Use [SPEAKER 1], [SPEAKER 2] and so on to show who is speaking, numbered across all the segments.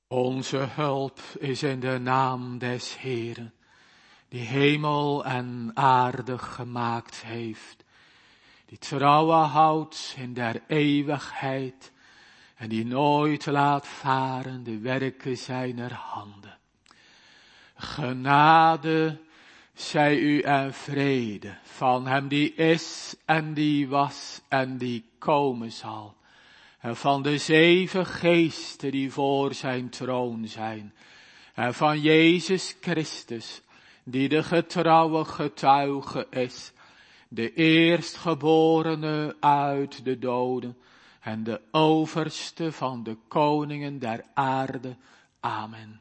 [SPEAKER 1] Onze hulp is in de naam des Heeren, die hemel en aarde gemaakt heeft, die trouwen houdt in der eeuwigheid en die nooit laat varen de werken zijner handen. Genade zij u en vrede van hem die is en die was en die komen zal. En van de 7 geesten die voor zijn troon zijn. En van Jezus Christus, die de getrouwe getuige is. De eerstgeborene uit de doden. En de overste van de koningen der aarde. Amen.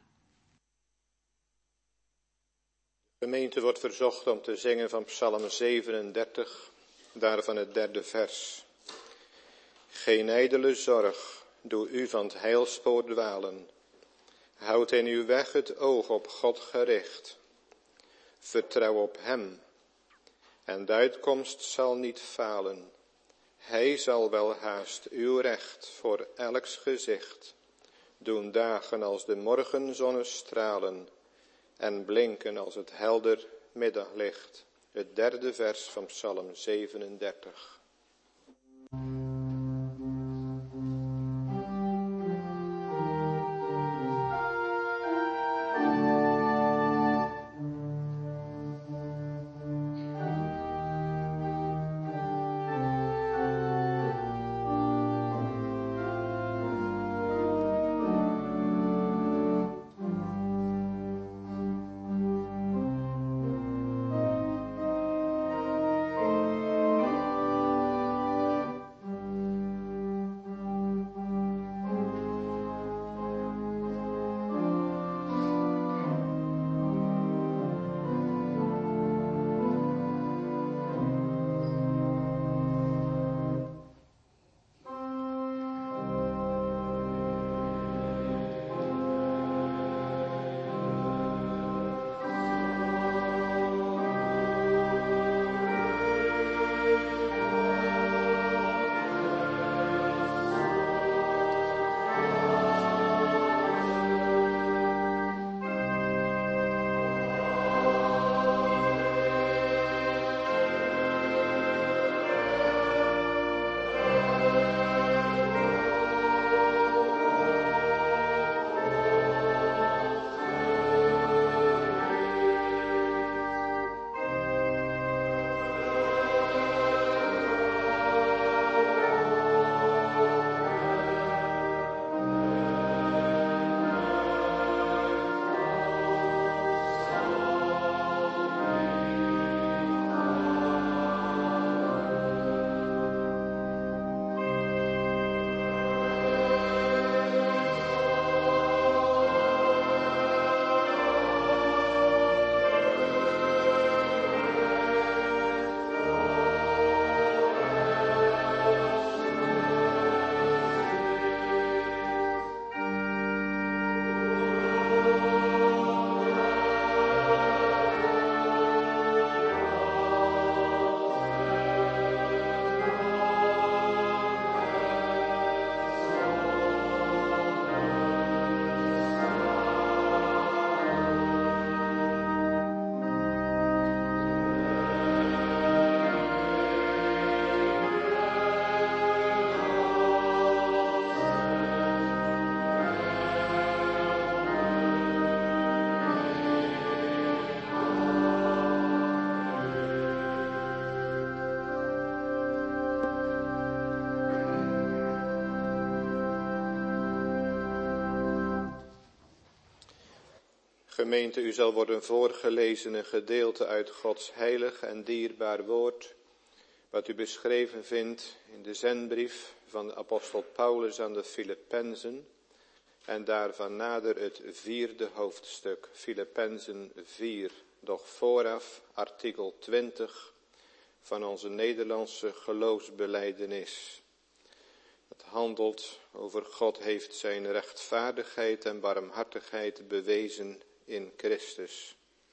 [SPEAKER 2] De gemeente wordt verzocht om te zingen van Psalm 37, daarvan het 3e vers. Geen ijdele zorg, doe u van het heilspoor dwalen. Houd in uw weg het oog op God gericht. Vertrouw op hem, en de uitkomst zal niet falen. Hij zal wel haast uw recht voor elks gezicht doen dagen als de morgenzonnestralen en blinken als het helder middaglicht. Het 3e vers van Psalm 37. Gemeente, u zal worden voorgelezen een gedeelte uit Gods heilig en dierbaar woord, wat u beschreven vindt in de zendbrief van de apostel Paulus aan de Filippenzen, en daarvan nader het 4e hoofdstuk, Filippenzen 4, doch vooraf artikel 20 van onze Nederlandse geloofsbelijdenis. Het handelt over God heeft zijn rechtvaardigheid en barmhartigheid bewezen in Christus.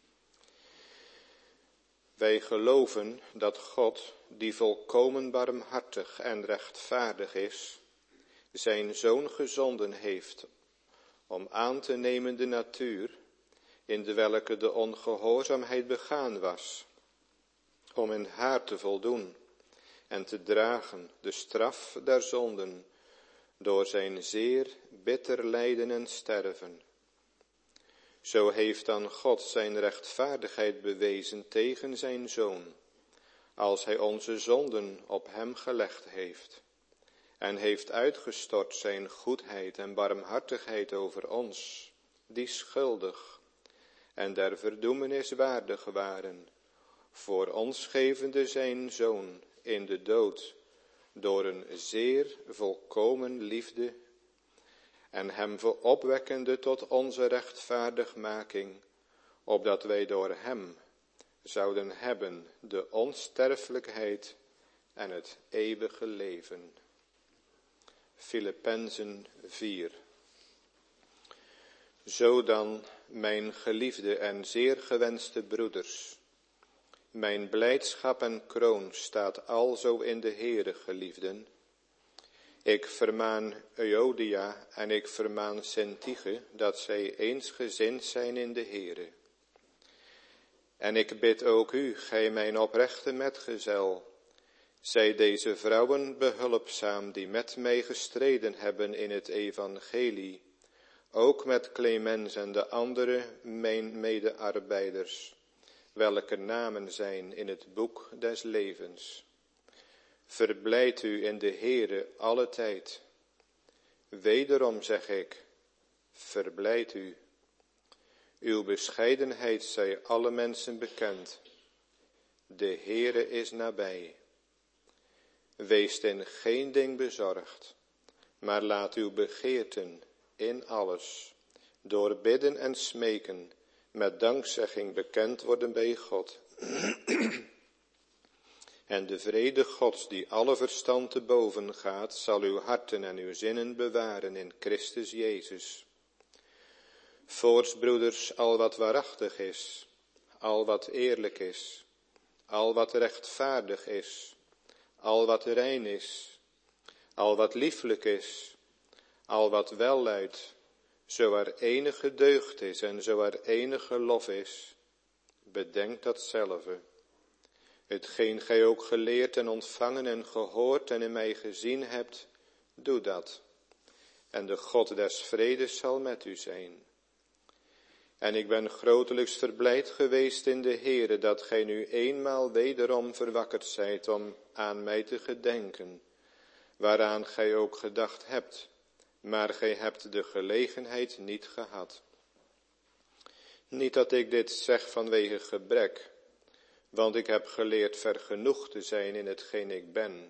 [SPEAKER 2] Wij geloven dat God, die volkomen barmhartig en rechtvaardig is, zijn Zoon gezonden heeft om aan te nemen de natuur, in de welke de ongehoorzaamheid begaan was, om in haar te voldoen en te dragen de straf der zonden, door zijn zeer bitter lijden en sterven. Zo heeft dan God zijn rechtvaardigheid bewezen tegen zijn Zoon, als hij onze zonden op hem gelegd heeft, en heeft uitgestort zijn goedheid en barmhartigheid over ons, die schuldig en der verdoemenis waardig waren, voor ons gevende zijn Zoon in de dood, door een zeer volkomen liefde, en hem opwekkende tot onze rechtvaardigmaking, opdat wij door hem zouden hebben de onsterfelijkheid en het eeuwige leven. Filippenzen 4. Zo dan, mijn geliefde en zeer gewenste broeders, mijn blijdschap en kroon staat alzo in de Heere, geliefden. Ik vermaan Euodia en ik vermaan Syntyche, dat zij eensgezind zijn in de Heere. En ik bid ook u, gij mijn oprechte metgezel, zij deze vrouwen behulpzaam die met mij gestreden hebben in het evangelie, ook met Clemens en de andere mijn medearbeiders, welke namen zijn in het boek des levens. Verblijd u in de Heere alle tijd. Wederom zeg ik, verblijd u. Uw bescheidenheid zij alle mensen bekend. De Heere is nabij. Wees in geen ding bezorgd, maar laat uw begeerten in alles, door bidden en smeken, met dankzegging bekend worden bij God. En de vrede Gods, die alle verstand te boven gaat, zal uw harten en uw zinnen bewaren in Christus Jezus. Voorts, broeders, al wat waarachtig is, al wat eerlijk is, al wat rechtvaardig is, al wat rein is, al wat lieflijk is, al wat welluidt, zo er enige deugd is en zo er enige lof is, bedenk datzelfde. Hetgeen gij ook geleerd en ontvangen en gehoord en in mij gezien hebt, doe dat. En de God des vredes zal met u zijn. En ik ben grotelijks verblijd geweest in de Heere, dat gij nu eenmaal wederom verwakkerd zijt om aan mij te gedenken, waaraan gij ook gedacht hebt, maar gij hebt de gelegenheid niet gehad. Niet dat ik dit zeg vanwege gebrek, want ik heb geleerd vergenoegd te zijn in hetgeen ik ben.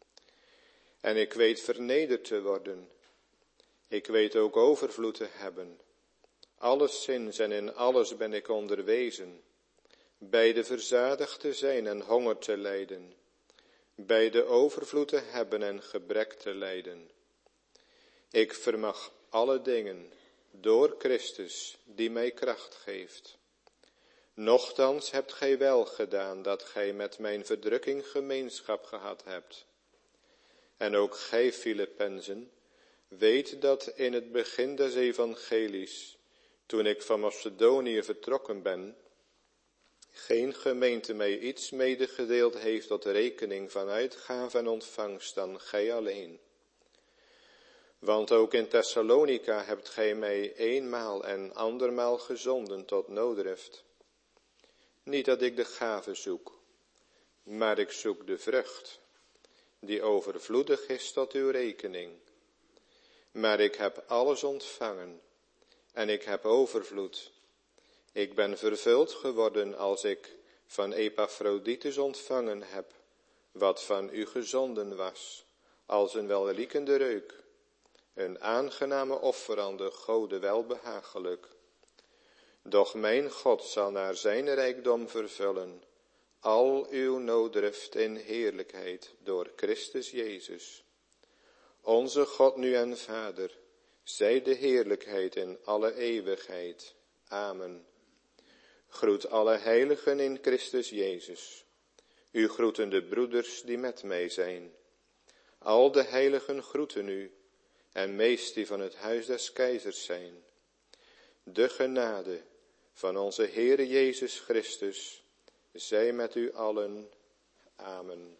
[SPEAKER 2] En ik weet vernederd te worden. Ik weet ook overvloed te hebben. Alleszins en in alles ben ik onderwezen. Beide verzadigd te zijn en honger te lijden. Beide overvloed te hebben en gebrek te lijden. Ik vermag alle dingen door Christus die mij kracht geeft. Nochtans hebt gij wel gedaan dat gij met mijn verdrukking gemeenschap gehad hebt. En ook gij, Filippenzen, weet dat in het begin des evangelies, toen ik van Macedonië vertrokken ben, geen gemeente mij iets medegedeeld heeft tot rekening van uitgave en ontvangst dan gij alleen. Want ook in Thessalonica hebt gij mij eenmaal en andermaal gezonden tot nooddrift. Niet dat ik de gave zoek, maar ik zoek de vrucht, die overvloedig is tot uw rekening. Maar ik heb alles ontvangen, en ik heb overvloed. Ik ben vervuld geworden als ik van Epaphroditus ontvangen heb, wat van u gezonden was, als een welriekende reuk, een aangename offer aan de Gode welbehagelijk. Doch mijn God zal naar zijn rijkdom vervullen al uw nooddrift in heerlijkheid door Christus Jezus. Onze God nu en Vader, zij de heerlijkheid in alle eeuwigheid. Amen. Groet alle heiligen in Christus Jezus. U groeten de broeders die met mij zijn. Al de heiligen groeten u, en meest die van het huis des keizers zijn. De genade van onze Heere Jezus Christus zij met u allen. Amen.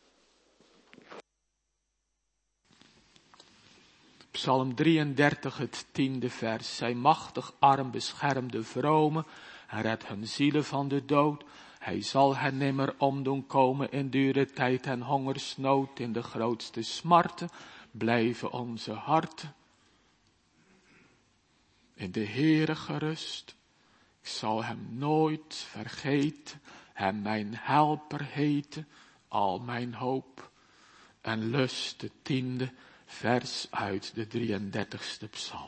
[SPEAKER 1] Psalm 33, het 10e vers. Zij machtig arm beschermt de vromen en redt hun zielen van de dood. Hij zal hen nimmer omdoen komen in dure tijd en hongersnood. In de grootste smarten blijven onze harten in de Heere gerust. Ik zal hem nooit vergeten, hem mijn helper heten, al mijn hoop en lust. De 10e vers uit de 33ste psalm.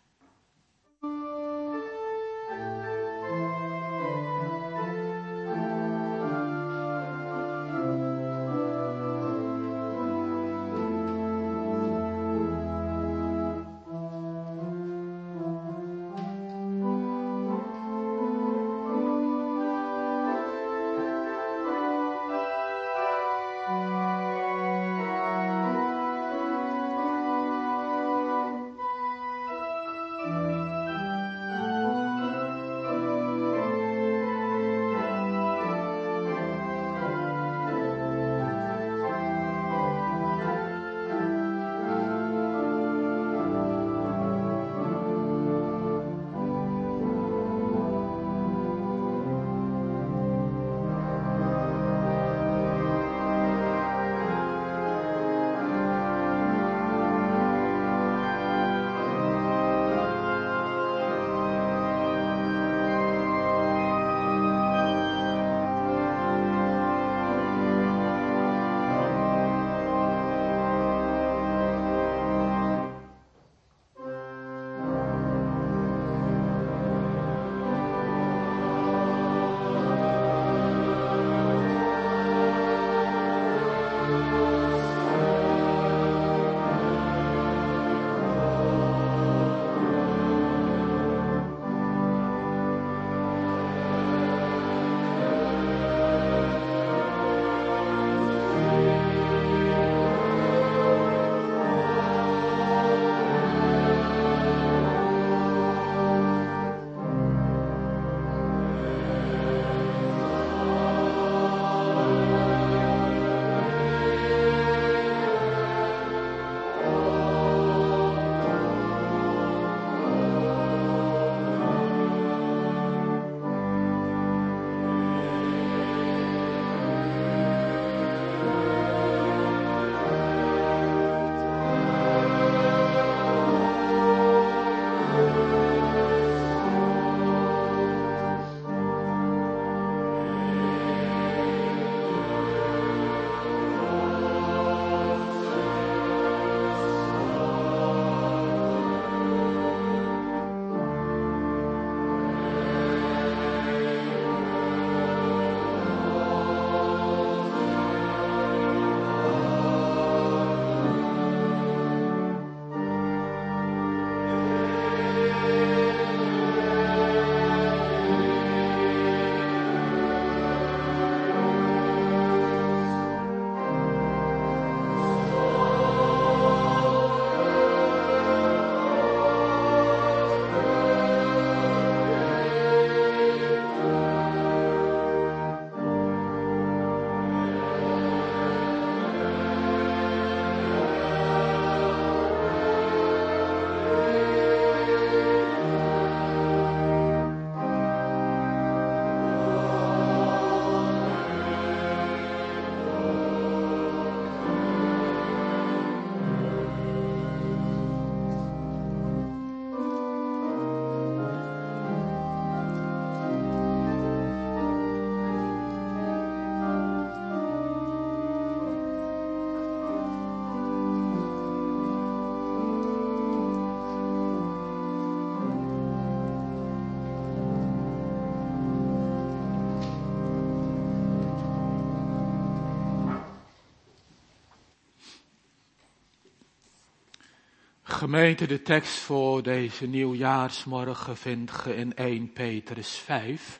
[SPEAKER 1] Gemeente, de tekst voor deze nieuwjaarsmorgen vindt ge in 1 Petrus 5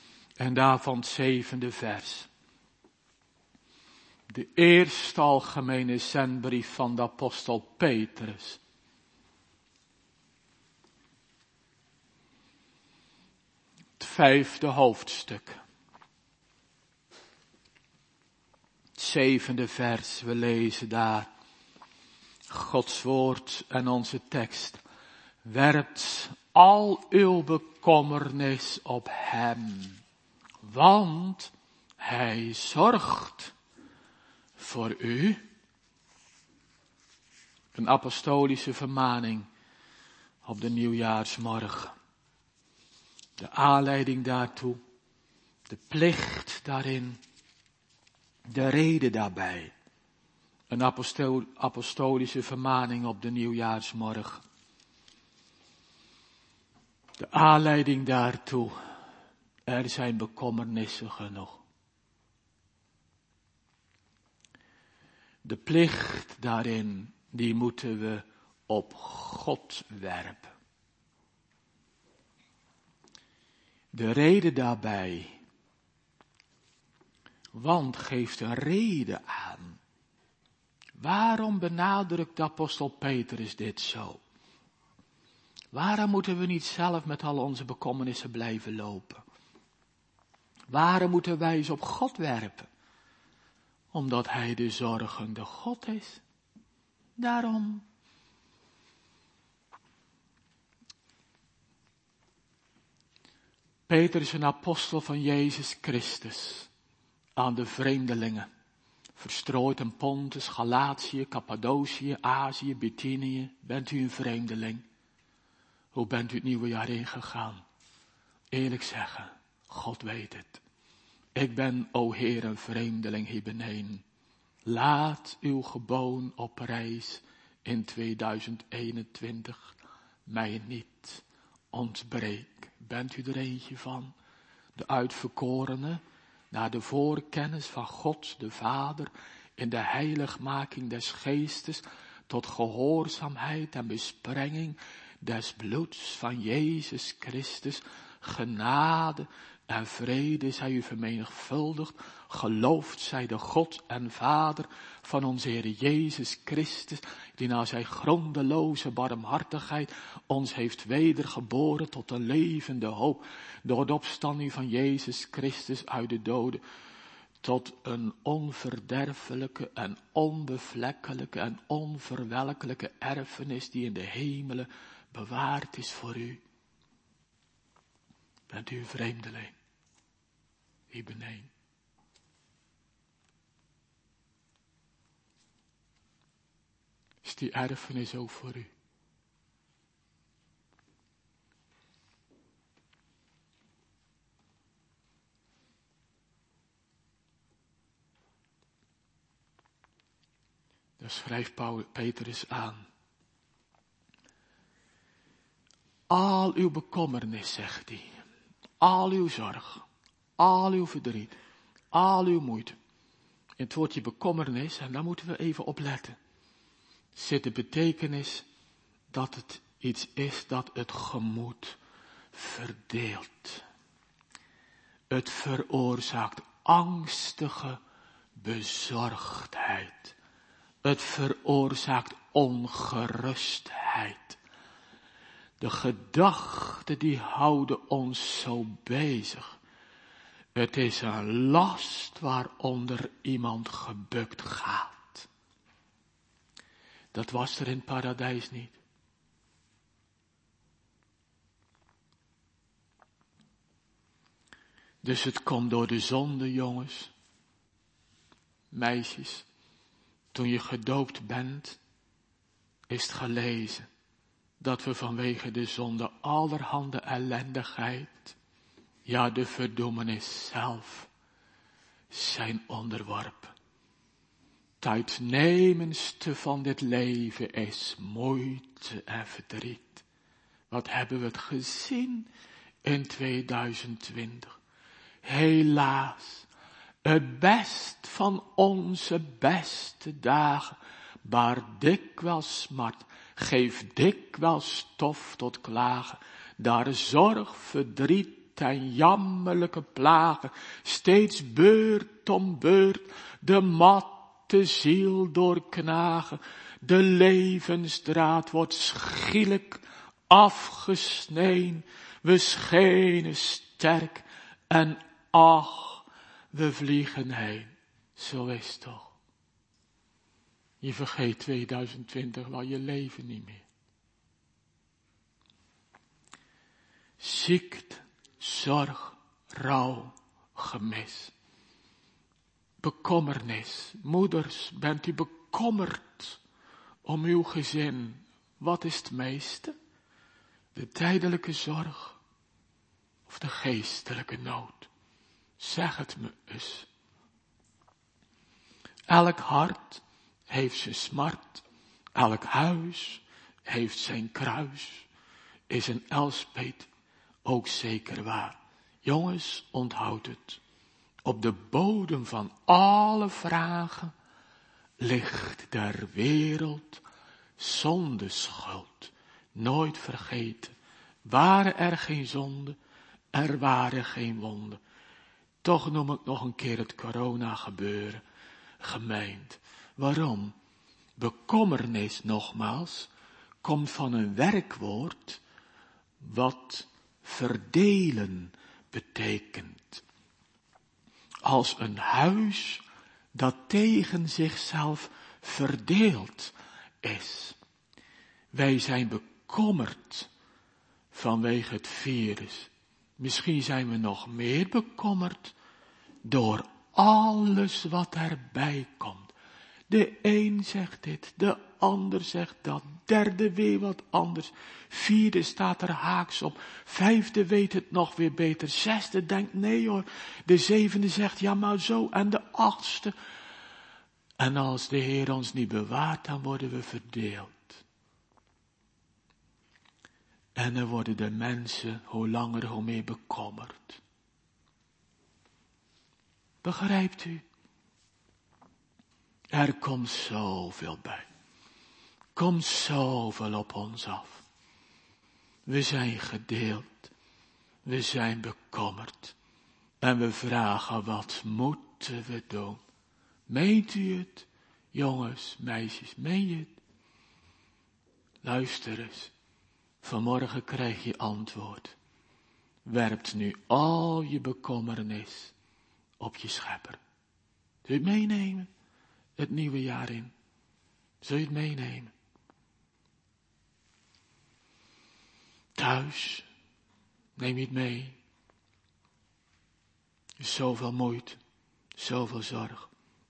[SPEAKER 1] en daarvan het 7e vers. De eerste algemene zendbrief van de apostel Petrus. 5e hoofdstuk. 7e vers, we lezen daar Gods woord en onze tekst. Werpt al uw bekommernis op hem, want hij zorgt voor u. Een apostolische vermaning op de nieuwjaarsmorgen. De aanleiding daartoe, de plicht daarin, de reden daarbij. Een apostolische vermaning op de nieuwjaarsmorgen. De aanleiding daartoe, er zijn bekommernissen genoeg. De plicht daarin, die moeten we op God werpen. De reden daarbij, want geeft een reden aan. Waarom benadrukt de apostel Petrus dit zo? Waarom moeten we niet zelf met al onze bekommernissen blijven lopen? Waarom moeten wij eens op God werpen? Omdat hij de zorgende God is. Daarom. Petrus, een apostel van Jezus Christus, aan de vreemdelingen, verstrooid in Pontus, Galatië, Cappadocië, Azië, Bithynië. Bent u een vreemdeling? Hoe bent u het nieuwe jaar ingegaan? Eerlijk zeggen, God weet het. Ik ben, o Heer, een vreemdeling hier beneden. Laat uw geboon op reis in 2021 mij niet ontbreken. Bent u er eentje van? De uitverkorene, naar de voorkennis van God de Vader, in de heiligmaking des geestes, tot gehoorzaamheid en besprenging des bloeds van Jezus Christus, genade en vrede zij u vermenigvuldigd, geloofd zij de God en Vader van onze Heer Jezus Christus, die na zijn grondeloze barmhartigheid ons heeft wedergeboren tot een levende hoop, door de opstanding van Jezus Christus uit de doden, tot een onverderfelijke en onbevlekkelijke en onverwelkelijke erfenis die in de hemelen bewaard is voor u. Bent u een vreemdeling? Hier beneden. Is die erfenis ook voor u? Daar schrijft Petrus aan. Al uw bekommernis, zegt hij. Al uw zorg. Al uw verdriet. Al uw moeite. In het woordje bekommernis, en daar moeten we even op letten, zit de betekenis dat het iets is dat het gemoed verdeelt. Het veroorzaakt angstige bezorgdheid. Het veroorzaakt ongerustheid. De gedachten die houden ons zo bezig. Het is een last waaronder iemand gebukt gaat. Dat was er in het paradijs niet. Dus het komt door de zonde, jongens, meisjes. Toen je gedoopt bent, is het gelezen dat we vanwege de zonde allerhande ellendigheid, ja de verdoemenis zelf, zijn onderworpen. Het uitnemendste van dit leven is moeite en verdriet. Wat hebben we het gezien in 2020? Helaas, het best van onze beste dagen baart dikwijls smart, geeft dikwijls stof tot klagen, daar zorg, verdriet en jammerlijke plagen steeds beurt om beurt de matte ziel doorknagen. De levensdraad wordt schielijk afgesneden, we schenen sterk. En ach, we vliegen heen. Zo is het toch. Je vergeet 2020 wel je leven niet meer. Ziekte, zorg, rouw, gemis. Bekommernis. Moeders, bent u bekommerd om uw gezin? Wat is het meeste? De tijdelijke zorg of de geestelijke nood? Zeg het me eens. Elk hart heeft zijn smart. Elk huis heeft zijn kruis. Is een Elspet ook zeker waar. Jongens, onthoud het. Op de bodem van alle vragen ligt der wereld zonde schuld. Nooit vergeten. Waren er geen zonde, er waren geen wonden. Toch noem ik nog een keer het corona gebeuren. Gemeend. Waarom? Bekommernis, nogmaals, komt van een werkwoord wat verdelen betekent. Als een huis dat tegen zichzelf verdeeld is. Wij zijn bekommerd vanwege het virus. Misschien zijn we nog meer bekommerd door alles wat erbij komt. De een zegt dit, de ander zegt dat, derde weer wat anders, vierde staat er haaks op, vijfde weet het nog weer beter, zesde denkt nee hoor, de zevende zegt ja maar zo en de achtste. En als de Heer ons niet bewaart, dan worden we verdeeld. En dan worden de mensen hoe langer hoe meer bekommerd. Begrijpt u? Er komt zoveel bij. Komt zoveel op ons af. We zijn gedeeld. We zijn bekommerd. En we vragen, wat moeten we doen? Meent u het? Jongens, meisjes, meen je het? Luister eens. Vanmorgen krijg je antwoord. Werpt nu al je bekommernis op je schepper. Zul je het meenemen? Het nieuwe jaar in. Zul je het meenemen? Thuis. Neem je het mee. Zoveel moeite. Zoveel zorg.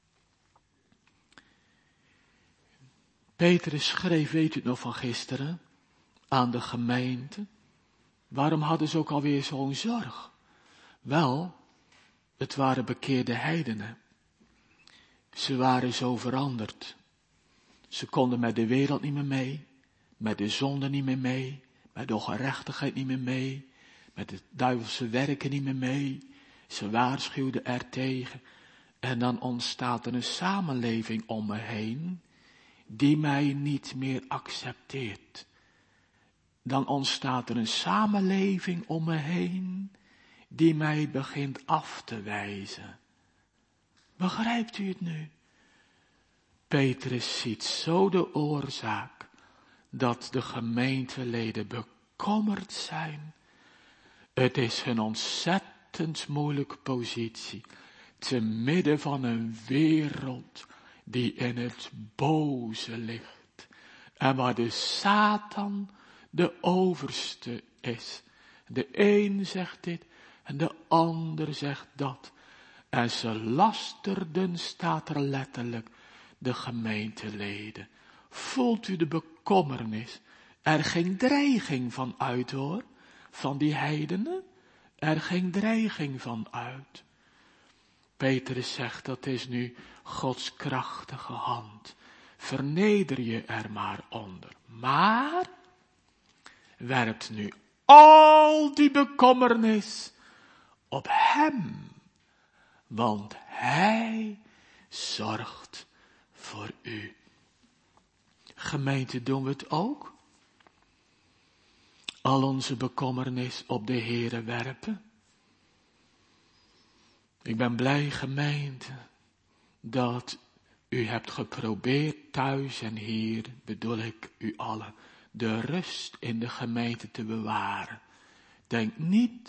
[SPEAKER 1] Petrus schreef, weet u het nog van gisteren, aan de gemeente. Waarom hadden ze ook alweer zo'n zorg? Wel, het waren bekeerde heidenen. Ze waren zo veranderd. Ze konden met de wereld niet meer mee, met de zonde niet meer mee, met de ongerechtigheid niet meer mee, met de duivelse werken niet meer mee. Ze waarschuwden er tegen. En dan ontstaat er een samenleving om me heen, die mij niet meer accepteert. Dan ontstaat er een samenleving om me heen, die mij begint af te wijzen. Begrijpt u het nu? Petrus ziet zo de oorzaak dat de gemeenteleden bekommerd zijn. Het is een ontzettend moeilijke positie, te midden van een wereld die in het boze ligt en waar de Satan de overste is. De een zegt dit en de ander zegt dat. En ze lasterden, staat er letterlijk, de gemeenteleden. Voelt u de bekommernis? Er ging dreiging van uit hoor, van die heidenen. Er ging dreiging van uit. Petrus zegt, dat is nu Gods krachtige hand. Verneder je er maar onder. Maar werpt nu al die bekommernis op hem. Want hij zorgt voor u. Gemeente, doen we het ook? Al onze bekommernis op de Heere werpen. Ik ben blij, gemeente, dat u hebt geprobeerd thuis en hier, bedoel ik u allen, de rust in de gemeente te bewaren. Denk niet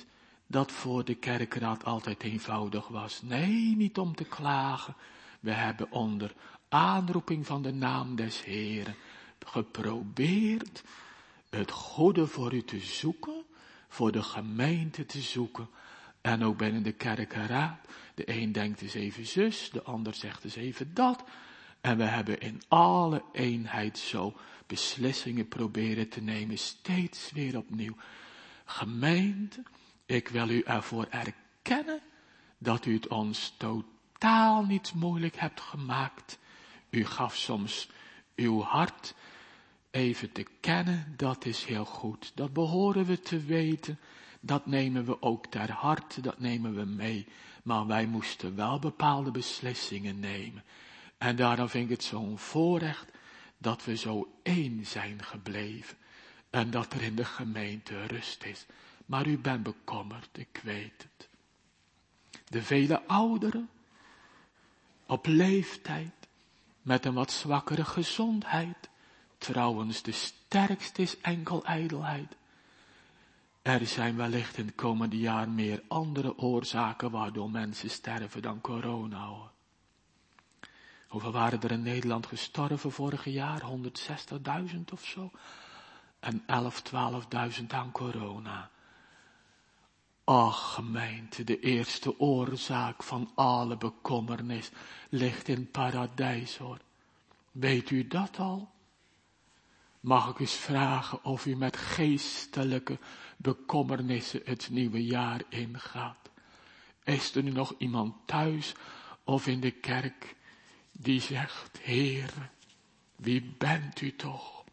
[SPEAKER 1] dat voor de kerkraad altijd eenvoudig was. Nee, niet om te klagen. We hebben onder aanroeping van de naam des Heeren geprobeerd het goede voor u te zoeken, voor de gemeente te zoeken. En ook binnen de kerkenraad. De een denkt eens even zus, de ander zegt eens even dat. En we hebben in alle eenheid zo beslissingen proberen te nemen, steeds weer opnieuw. Gemeente, ik wil u ervoor erkennen dat u het ons totaal niet moeilijk hebt gemaakt. U gaf soms uw hart even te kennen, dat is heel goed. Dat behoren we te weten, dat nemen we ook ter harte, dat nemen we mee. Maar wij moesten wel bepaalde beslissingen nemen. En daarom vind ik het zo'n voorrecht dat we zo één zijn gebleven. En dat er in de gemeente rust is. Maar u bent bekommerd, ik weet het. De vele ouderen, op leeftijd, met een wat zwakkere gezondheid. Trouwens, de sterkste is enkel ijdelheid. Er zijn wellicht in het komende jaar meer andere oorzaken waardoor mensen sterven dan corona, hoor. Hoeveel waren er in Nederland gestorven vorig jaar? 160.000 of zo. En 12.000 aan corona. Ach, gemeente, de eerste oorzaak van alle bekommernis ligt in het paradijs, hoor. Weet u dat al? Mag ik eens vragen of u met geestelijke bekommernissen het nieuwe jaar ingaat? Is er nu nog iemand thuis of in de kerk die zegt, Heer, wie bent u toch?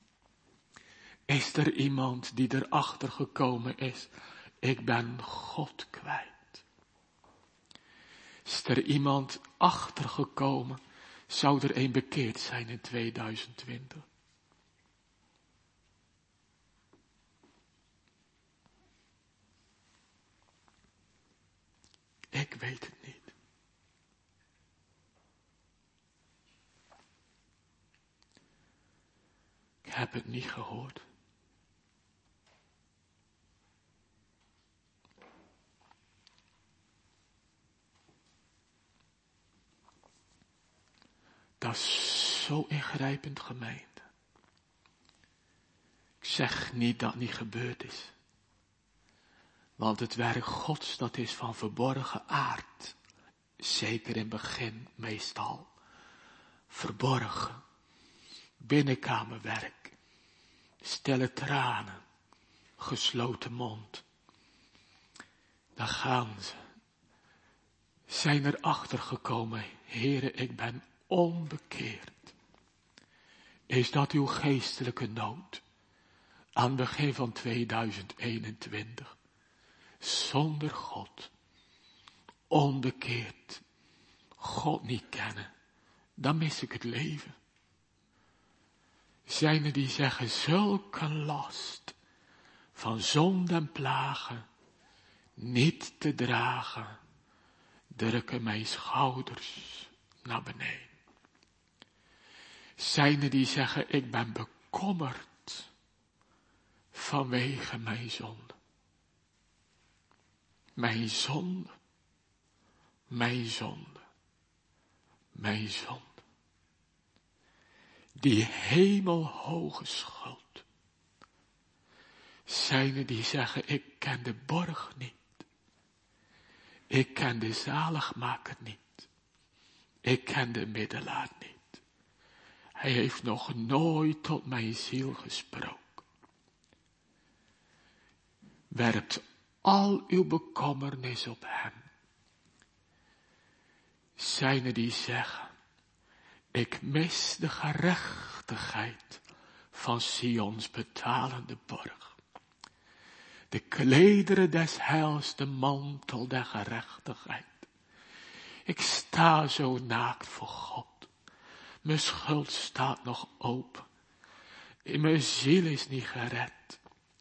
[SPEAKER 1] Is er iemand die erachter gekomen is, ik ben God kwijt? Is er iemand achtergekomen, zou er een bekeerd zijn in 2020? Ik weet het niet. Ik heb het niet gehoord. Dat is zo ingrijpend, gemeente. Ik zeg niet dat het niet gebeurd is. Want het werk Gods, dat is van verborgen aard. Zeker in het begin, meestal. Verborgen. Binnenkamerwerk. Stille tranen. Gesloten mond. Daar gaan ze. Zijn er achter gekomen, Heere, ik ben onbekeerd. Is dat uw geestelijke nood? Aan het begin van 2021. Zonder God. Onbekeerd. God niet kennen. Dan mis ik het leven. Zijn er die zeggen, zulke last van zonde en plagen niet te dragen, drukken mijn schouders naar beneden. Zijn er die zeggen, ik ben bekommerd vanwege mijn zonde. Mijn zonde, mijn zonde, mijn zonde. Die hemelhoge schuld. Zijn er die zeggen, ik ken de borg niet. Ik ken de zaligmaker niet. Ik ken de middelaar niet. Hij heeft nog nooit tot mijn ziel gesproken. Werpt al uw bekommernis op hem. Zijn er die zeggen, ik mis de gerechtigheid van Sions betalende borg. De klederen des heils, de mantel der gerechtigheid. Ik sta zo naakt voor God. Mijn schuld staat nog open. Mijn ziel is niet gered.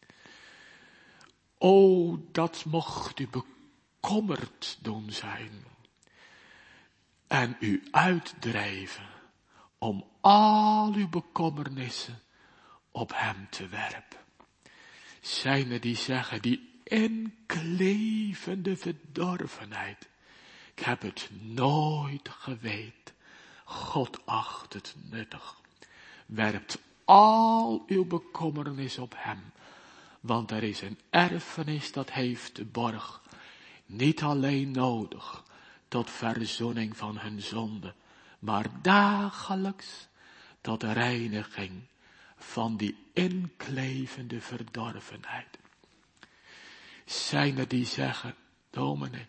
[SPEAKER 1] O, dat mocht u bekommerd doen zijn. En u uitdrijven om al uw bekommernissen op hem te werpen. Zijn er die zeggen, die inklevende verdorvenheid. Ik heb het nooit geweten. God acht het nuttig. Werpt al uw bekommernis op hem. Want er is een erfenis dat heeft de borg. Niet alleen nodig tot verzoening van hun zonde. Maar dagelijks tot reiniging van die inklevende verdorvenheid. Zijn er die zeggen, dominee,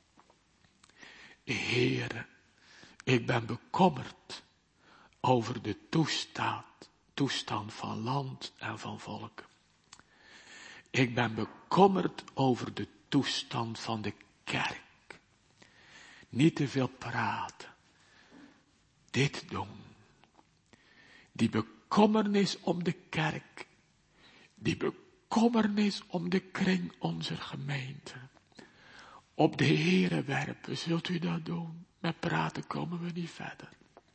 [SPEAKER 1] Heere, ik ben bekommerd over de toestand van land en van volk. Ik ben bekommerd over de toestand van de kerk. Niet te veel praten. Dit doen. Die bekommernis om de kerk. Die bekommernis om de kring onze gemeente. Op de Heere werpen, zult u dat doen? Met praten komen we niet verder.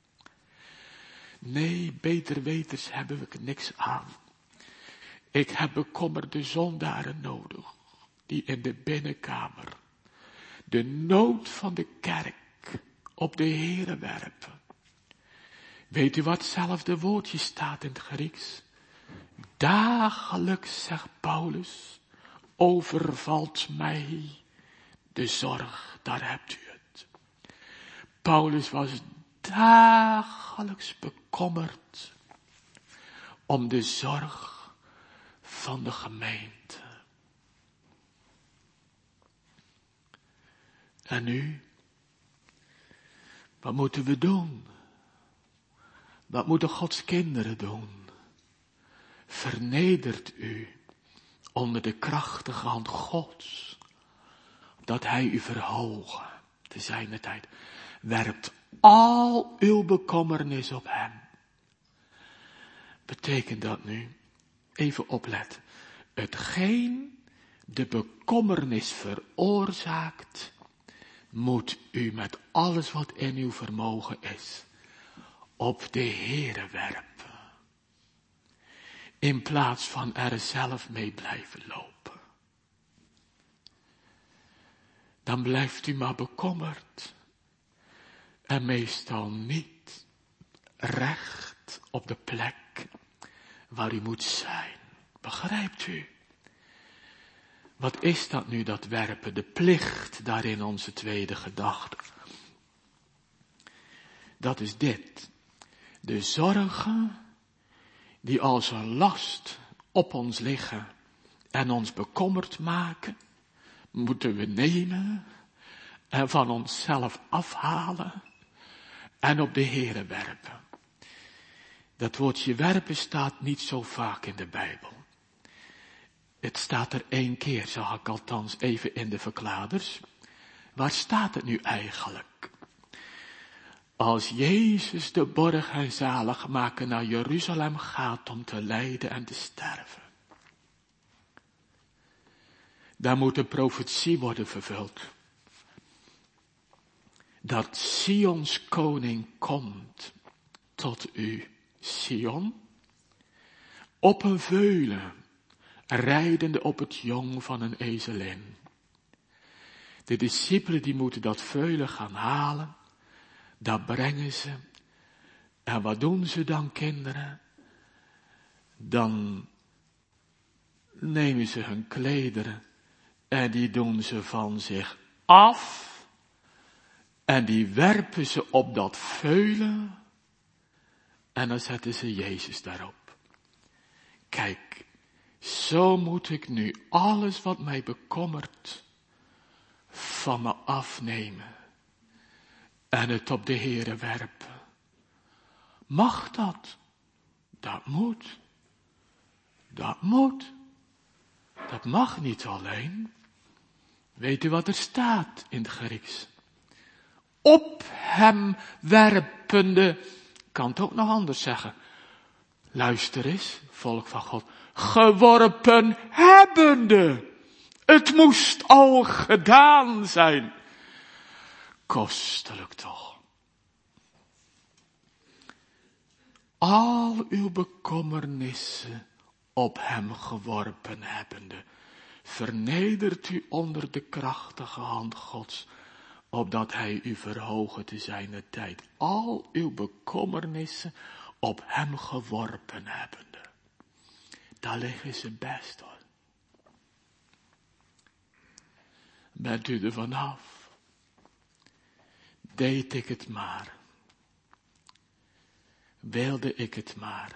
[SPEAKER 1] Nee, beter weters hebben we niks aan. Ik heb bekommerde zondaren nodig, die in de binnenkamer de nood van de kerk op de Heere werpen. Weet u wat hetzelfde woordje staat in het Grieks? Dagelijks, zegt Paulus, overvalt mij de zorg, daar hebt u het. Paulus was dagelijks bekommerd om de zorg van de gemeente. En nu? Wat moeten we doen? Wat moeten Gods kinderen doen? Vernedert u onder de krachtige hand Gods, dat hij u verhogen te zijner tijd. Werpt al uw bekommernis op hem. Betekent dat nu? Even opletten. Hetgeen de bekommernis veroorzaakt, moet u met alles wat in uw vermogen is, op de Heere werpen. In plaats van er zelf mee blijven lopen. Dan blijft u maar bekommerd. En meestal niet recht op de plek waar u moet zijn. Begrijpt u? Wat is dat nu, dat werpen? De plicht daarin, onze tweede gedachte. Dat is dit. De zorgen die als een last op ons liggen en ons bekommerd maken, moeten we nemen en van onszelf afhalen en op de Heere werpen. Dat woordje werpen staat niet zo vaak in de Bijbel. Het staat er 1 keer, zag ik althans even in de verkladers. Waar staat het nu eigenlijk? Als Jezus de borg en zaligmaker naar Jeruzalem gaat om te lijden en te sterven. Daar moet de profetie worden vervuld. Dat Sions koning komt tot u, Sion, op een veulen, rijdende op het jong van een ezelin. De discipelen die moeten dat veulen gaan halen, dat brengen ze. En wat doen ze dan, kinderen? Dan nemen ze hun klederen en die doen ze van zich af. En die werpen ze op dat veulen. En dan zetten ze Jezus daarop. Kijk, zo moet ik nu alles wat mij bekommert van me afnemen. En het op de Heere werpen. Mag dat? Dat moet. Dat moet. Dat mag niet alleen. Weet u wat er staat in het Grieks? Op hem werpende. Ik kan het ook nog anders zeggen. Luister eens, volk van God. Geworpen hebbende. Het moest al gedaan zijn. Kostelijk toch. Al uw bekommernissen op hem geworpen hebbende. vernedert u onder de krachtige hand Gods, opdat hij u verhogen te zijner tijd, al uw bekommernissen op hem geworpen hebbende. Daar liggen ze best hoor. Bent u er vanaf? Deed ik het maar. Wilde ik het maar.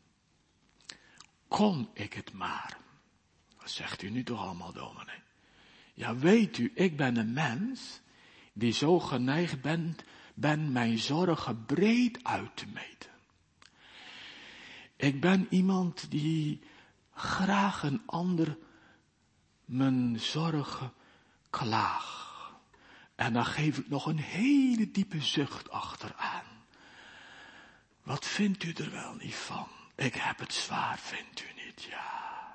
[SPEAKER 1] Kon ik het maar. Wat zegt u nu toch allemaal, dominee? Ja, weet u, ik ben een mens die zo geneigd ben mijn zorgen breed uit te meten. Ik ben iemand die graag een ander mijn zorgen klaag. En dan geef ik nog een hele diepe zucht achteraan. Wat vindt u er wel niet van? Ik heb het zwaar, vindt u niet? Ja.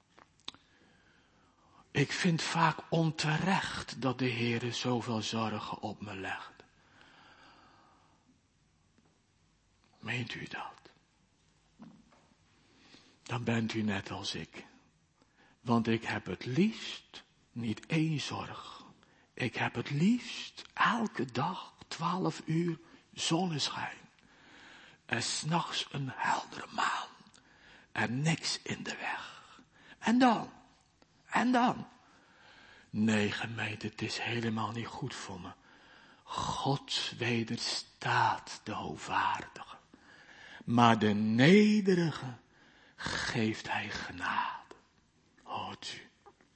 [SPEAKER 1] Ik vind vaak onterecht dat de Heere zoveel zorgen op me legt. Meent u dat? Dan bent u net als ik. Want ik heb het liefst niet één zorg. Ik heb het liefst elke dag 12 uur zonneschijn. En 's nachts een heldere maan. En niks in de weg. En dan. Nee, gemeente, het is helemaal niet goed voor me. God wederstaat de hoogwaardige. Maar de nederige geeft hij genade. Hoort u.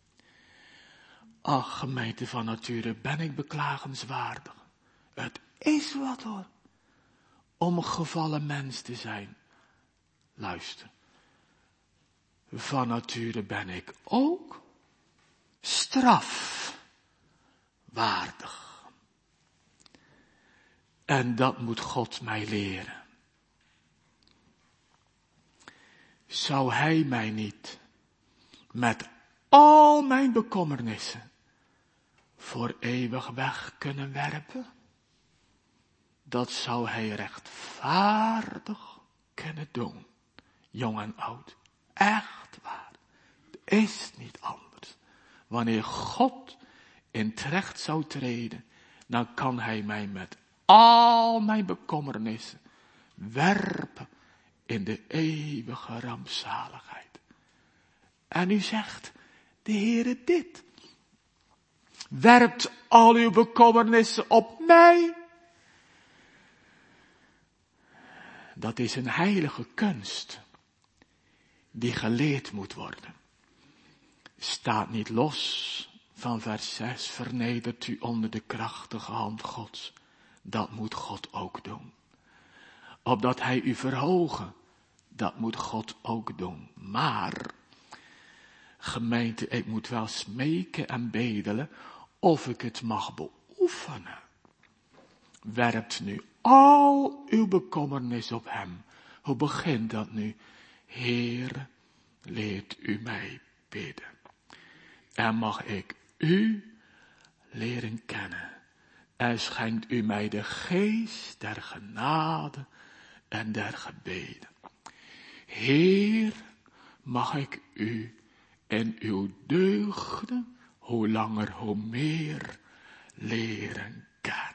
[SPEAKER 1] Ach, gemeente van nature, ben ik beklagenswaardig. Het is wat hoor. Om een gevallen mens te zijn. Luister. Van nature ben ik ook strafwaardig. En dat moet God mij leren. Zou hij mij niet met al mijn bekommernissen voor eeuwig weg kunnen werpen? Dat zou hij rechtvaardig kunnen doen. Jong en oud. Echt waar. Het is niet anders. Wanneer God in terecht zou treden, dan kan hij mij met al mijn bekommernissen werpen in de eeuwige rampzaligheid. En u zegt, de Heere dit. Werpt al uw bekommernissen op mij. Dat is een heilige kunst die geleerd moet worden. Staat niet los van vers 6, vernedert u onder de krachtige hand Gods. Dat moet God ook doen. Opdat hij u verhogen, dat moet God ook doen. Maar, gemeente, ik moet wel smeken en bedelen of ik het mag beoefenen. Werpt nu al uw bekommernis op hem. Hoe begint dat nu? Heer, leert u mij bidden. En mag ik u leren kennen. En schenkt u mij de geest der genade en der gebeden. Heer, mag ik u en uw deugden, hoe langer hoe meer, leren kennen.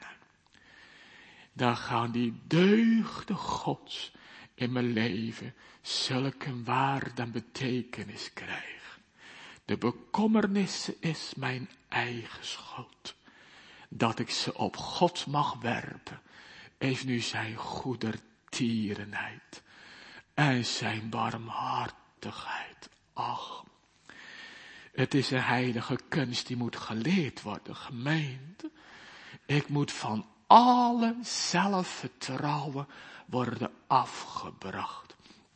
[SPEAKER 1] Dan gaan die deugden Gods in mijn leven zulke waarde en betekenis krijgen. De bekommernissen is mijn eigen schuld. Dat ik ze op God mag werpen, is nu zijn goedertierenheid en zijn barmhartigheid. Ach, het is een heilige kunst die moet geleerd worden, gemeente. Ik moet van alle zelfvertrouwen worden afgebracht.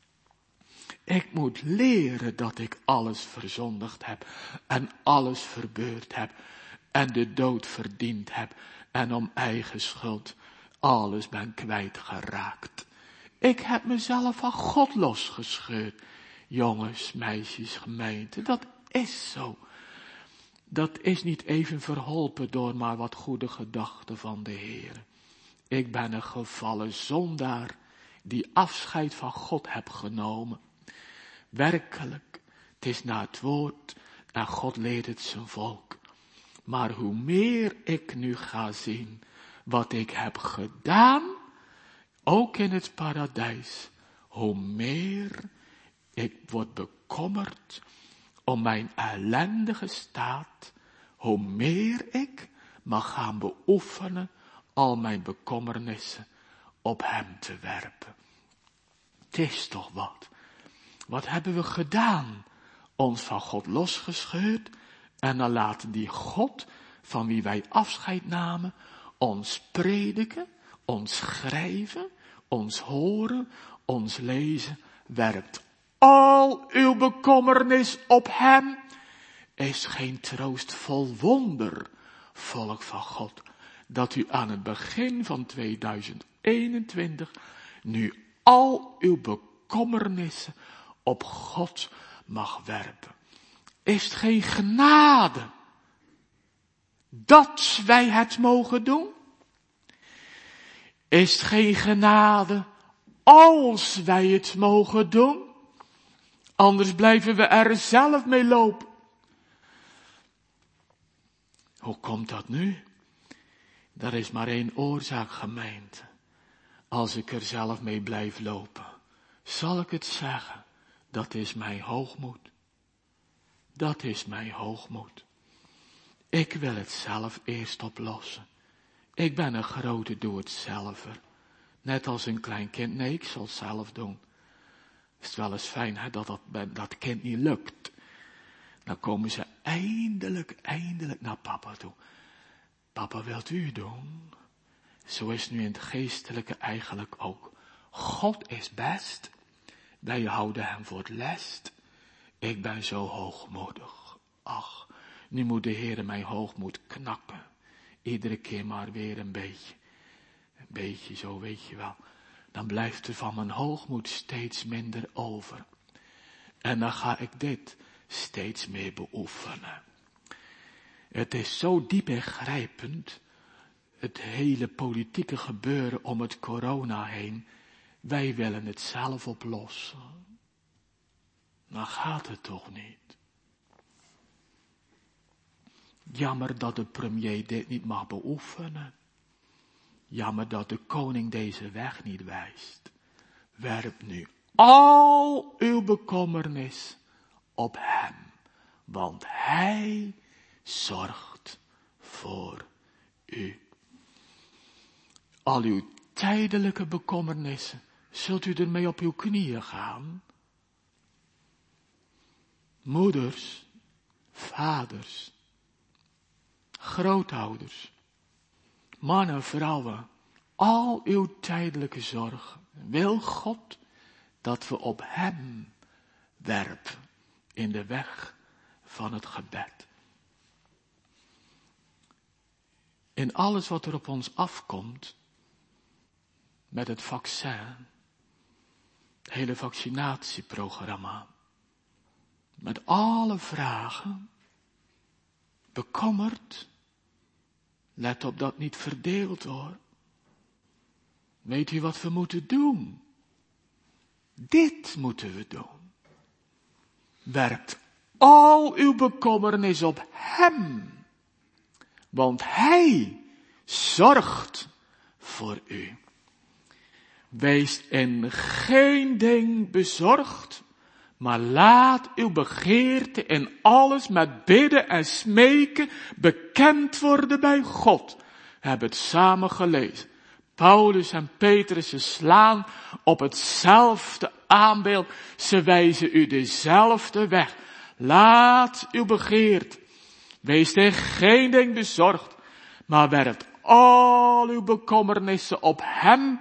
[SPEAKER 1] Ik moet leren dat ik alles verzondigd heb en alles verbeurd heb en de dood verdiend heb en om eigen schuld alles ben kwijtgeraakt. Ik heb mezelf van God losgescheurd. Jongens, meisjes, gemeente, dat is zo. Dat is niet even verholpen door maar wat goede gedachten van de Heer. Ik ben een gevallen zondaar die afscheid van God heb genomen. Werkelijk, het is naar het woord En God leert het zijn volk. Maar hoe meer ik nu ga zien wat ik heb gedaan, ook in het paradijs, hoe meer ik word bekommerd om mijn ellendige staat, hoe meer ik mag gaan beoefenen al mijn bekommernissen op hem te werpen. Het is toch wat. Wat hebben we gedaan? Ons van God losgescheurd en dan laten die God, van wie wij afscheid namen, ons prediken, ons schrijven, ons horen, ons lezen, werpt al uw bekommernis op hem. Is geen troostvol wonder, volk van God, dat u aan het begin van 2021 nu al uw bekommernissen op God mag werpen. Is het geen genade dat wij het mogen doen? Is het geen genade als wij het mogen doen? Anders blijven we er zelf mee lopen. Hoe komt dat nu? Er is maar één oorzaak, gemeente. Als ik er zelf mee blijf lopen, zal ik het zeggen, dat is mijn hoogmoed. Dat is mijn hoogmoed. Ik wil het zelf eerst oplossen. Ik ben een grote doe-het-zelver. Net als een klein kind. Nee, ik zal het zelf doen. Het is wel eens fijn hè, dat kind niet lukt. Dan komen ze eindelijk naar papa toe. Papa, wilt u doen? Zo is het nu in het geestelijke eigenlijk ook. God is best. Wij houden hem voor het lest. Ik ben zo hoogmoedig. Ach, nu moet de Heer mijn hoogmoed knakken. Iedere keer maar weer een beetje. Een beetje zo, weet je wel. Dan blijft er van mijn hoogmoed steeds minder over. En dan ga ik dit steeds meer beoefenen. Het is zo diep ingrijpend, het hele politieke gebeuren om het corona heen. Wij willen het zelf oplossen. Dan gaat het toch niet. Jammer dat de premier dit niet mag beoefenen. Jammer dat de koning deze weg niet wijst. Werp nu al uw bekommernis op hem, want hij zorgt voor u. Al uw tijdelijke bekommernissen, zult u ermee op uw knieën gaan? Moeders, vaders, grootouders, mannen, vrouwen, al uw tijdelijke zorg, wil God dat we op hem werpen in de weg van het gebed. In alles wat er op ons afkomt, met het vaccin, het hele vaccinatieprogramma, met alle vragen, bekommerd, let op dat niet verdeeld hoor. Weet u wat we moeten doen? Dit moeten we doen. Werpt al uw bekommernis op hem, want hij zorgt voor u. Wees in geen ding bezorgd, maar laat uw begeerte in alles met bidden en smeken bekend worden bij God. We hebben het samen gelezen. Paulus en Petrus, ze slaan op hetzelfde aanbeeld. Ze wijzen u dezelfde weg. Laat uw begeerte. Wees in geen ding bezorgd, maar werpt al uw bekommernissen op hem.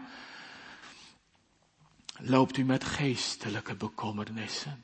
[SPEAKER 1] Loopt u met geestelijke bekommernissen?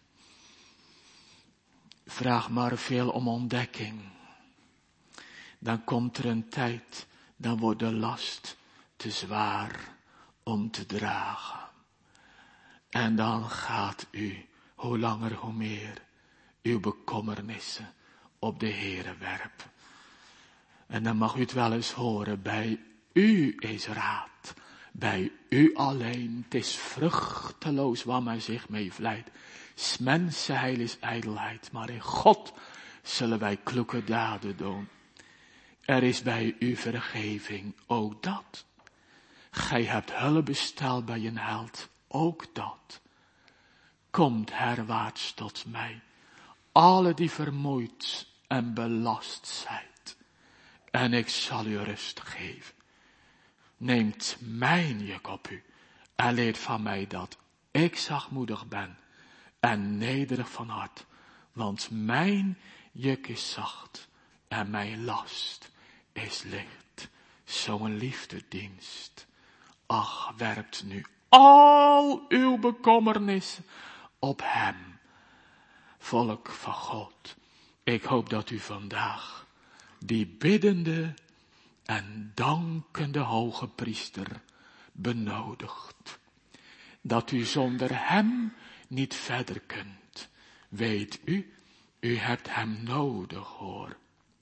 [SPEAKER 1] Vraag maar veel om ontdekking. Dan komt er een tijd, dan wordt de last te zwaar om te dragen. En dan gaat u, hoe langer hoe meer, uw bekommernissen op de Heere werpen. En dan mag u het wel eens horen, bij u is raad. Bij u alleen, het is vruchteloos waar men zich mee vlijt. 's Mensen heil is ijdelheid, maar in God zullen wij kloeke daden doen. Er is bij u vergeving, ook dat. Gij hebt hulp besteld bij een held, ook dat. Komt herwaarts tot mij, alle die vermoeid en belast zijt, en ik zal u rust geven. Neemt mijn juk op u en leert van mij dat ik zachtmoedig ben en nederig van hart, want mijn juk is zacht en mijn last is licht. Zo'n liefdedienst. Ach, werpt nu al uw bekommernissen op hem. Volk van God, ik hoop dat u vandaag die biddende en dankende hoge priester benodigt. Dat u zonder hem niet verder kunt. Weet u, u hebt hem nodig, hoor.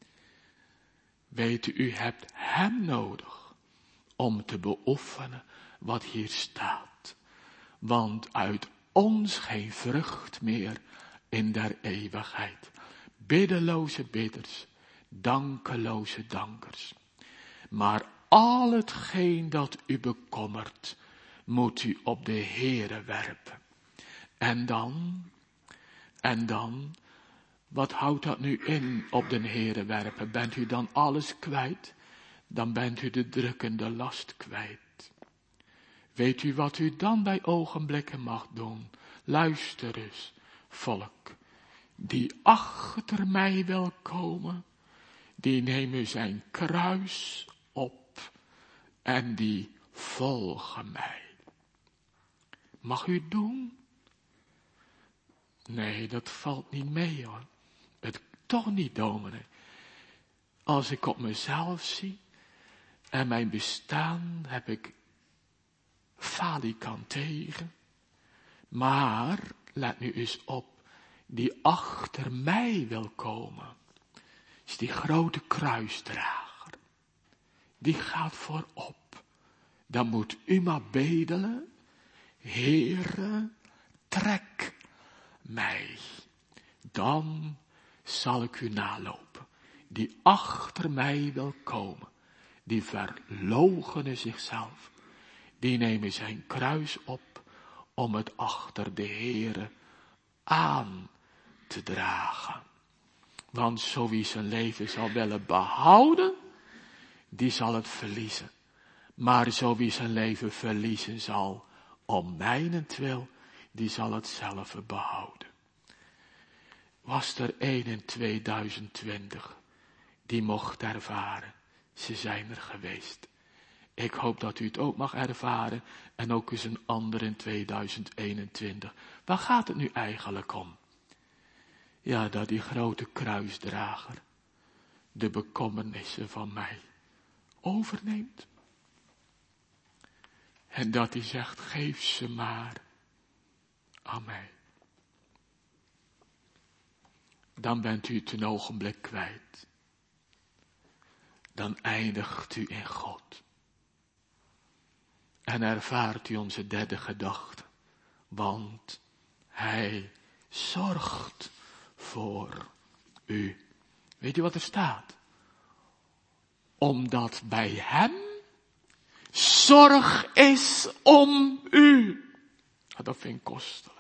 [SPEAKER 1] Weet u hebt hem nodig om te beoefenen wat hier staat. Want uit ons geen vrucht meer in der eeuwigheid. Biddeloze bidders, dankeloze dankers. Maar al hetgeen dat u bekommert, moet u op de Heere werpen. En dan, wat houdt dat nu in op de Heere werpen? Bent u dan alles kwijt? Dan bent u de drukkende last kwijt. Weet u wat u dan bij ogenblikken mag doen? Luister eens, volk. Die achter mij wil komen, die nemen zijn kruis op en die volgen mij. Mag u het doen? Nee, dat valt niet mee, hoor. Het toch niet, dominee. Als ik op mezelf zie en mijn bestaan heb ik falikant tegen. Maar, let nu eens op, die achter mij wil komen, is die grote kruisdrager. Die gaat voorop. Dan moet u maar bedelen, Heere, trek mij. Dan zal ik u nalopen. Die achter mij wil komen, die verloochenen zichzelf. Die nemen zijn kruis op om het achter de Heere aan te dragen. Want zo wie zijn leven zal willen behouden, die zal het verliezen. Maar zo wie zijn leven verliezen zal, om mijnentwil, die zal het zelf behouden. Was er een in 2020 die mocht ervaren. Ze zijn er geweest. Ik hoop dat u het ook mag ervaren en ook eens een ander in 2021. Waar gaat het nu eigenlijk om? Ja, dat die grote kruisdrager de bekommernissen van mij overneemt. En dat hij zegt, geef ze maar aan mij. Dan bent u het een ogenblik kwijt. Dan eindigt u in God. En ervaart u onze derde gedachte. Want hij zorgt voor u. Weet u wat er staat? Omdat bij hem zorg is om u. Dat vind ik kostelijk.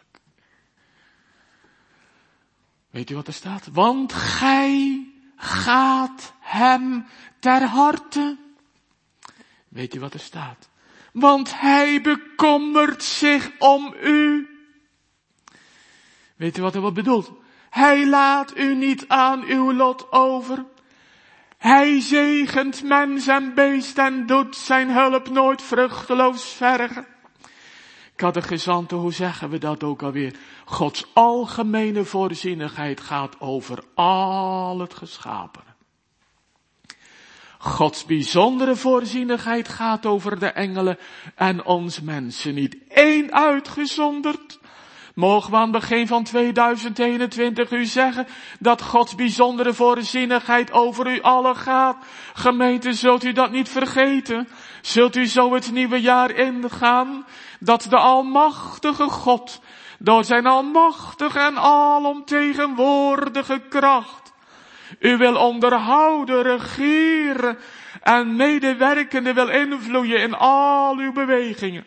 [SPEAKER 1] Weet u wat er staat? Want gij gaat hem ter harte. Weet u wat er staat? Want hij bekommert zich om u. Weet u wat er wordt bedoeld? Hij laat u niet aan uw lot over. Hij zegent mens en beest en doet zijn hulp nooit vruchteloos vergen. Catechizanten, hoe zeggen we dat ook alweer? Gods algemene voorzienigheid gaat over al het geschapene. Gods bijzondere voorzienigheid gaat over de engelen en ons mensen. Niet één uitgezonderd. Mogen we aan het begin van 2021 u zeggen dat Gods bijzondere voorzienigheid over u allen gaat. Gemeente, zult u dat niet vergeten? Zult u zo het nieuwe jaar ingaan? Dat de almachtige God door zijn almachtige en alomtegenwoordige kracht U wil onderhouden, regeren en medewerkende wil invloeien in al uw bewegingen.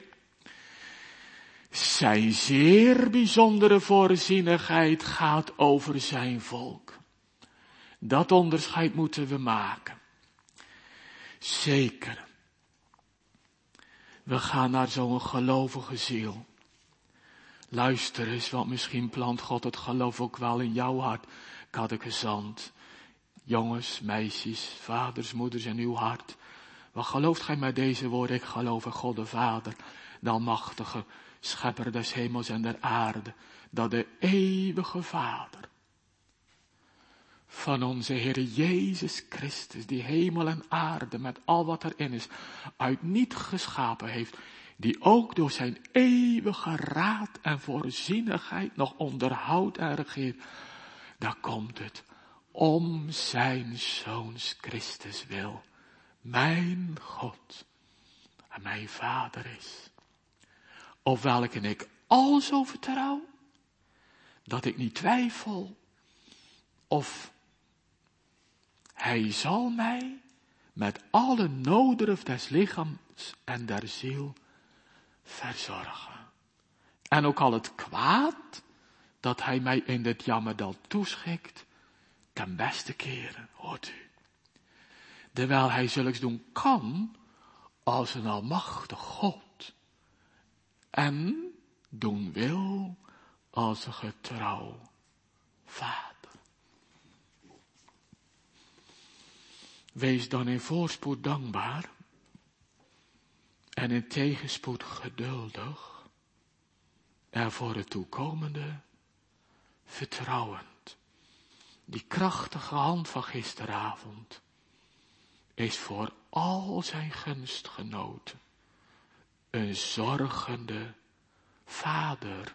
[SPEAKER 1] Zijn zeer bijzondere voorzienigheid gaat over zijn volk. Dat onderscheid moeten we maken. Zeker. We gaan naar zo'n gelovige ziel. Luister eens, want misschien plant God het geloof ook wel in jouw hart. Catechizant, jongens, meisjes, vaders, moeders in uw hart. Wat gelooft gij met deze woorden? Ik geloof in God de Vader, de almachtige schepper des hemels en der aarde. Dat de eeuwige Vader van onze Heer Jezus Christus, die hemel en aarde met al wat erin is, uit niet geschapen heeft, die ook door zijn eeuwige raad en voorzienigheid nog onderhoudt en regeert. Daar komt het, om zijn Zoons Christus wil, mijn God en mijn Vader is, op welke ik alzo vertrouw, dat ik niet twijfel of hij zal mij met alle noodruf des lichaams en der ziel verzorgen. En ook al het kwaad dat hij mij in dit jammerdal toeschikt, ten beste keren, hoort u. Terwijl hij zulks doen kan als een almachtig God. En doen wil als een getrouw Vader. Wees dan in voorspoed dankbaar en in tegenspoed geduldig en voor het toekomende vertrouwend. Die krachtige hand van gisteravond is voor al zijn gunstgenoten een zorgende vaderhand.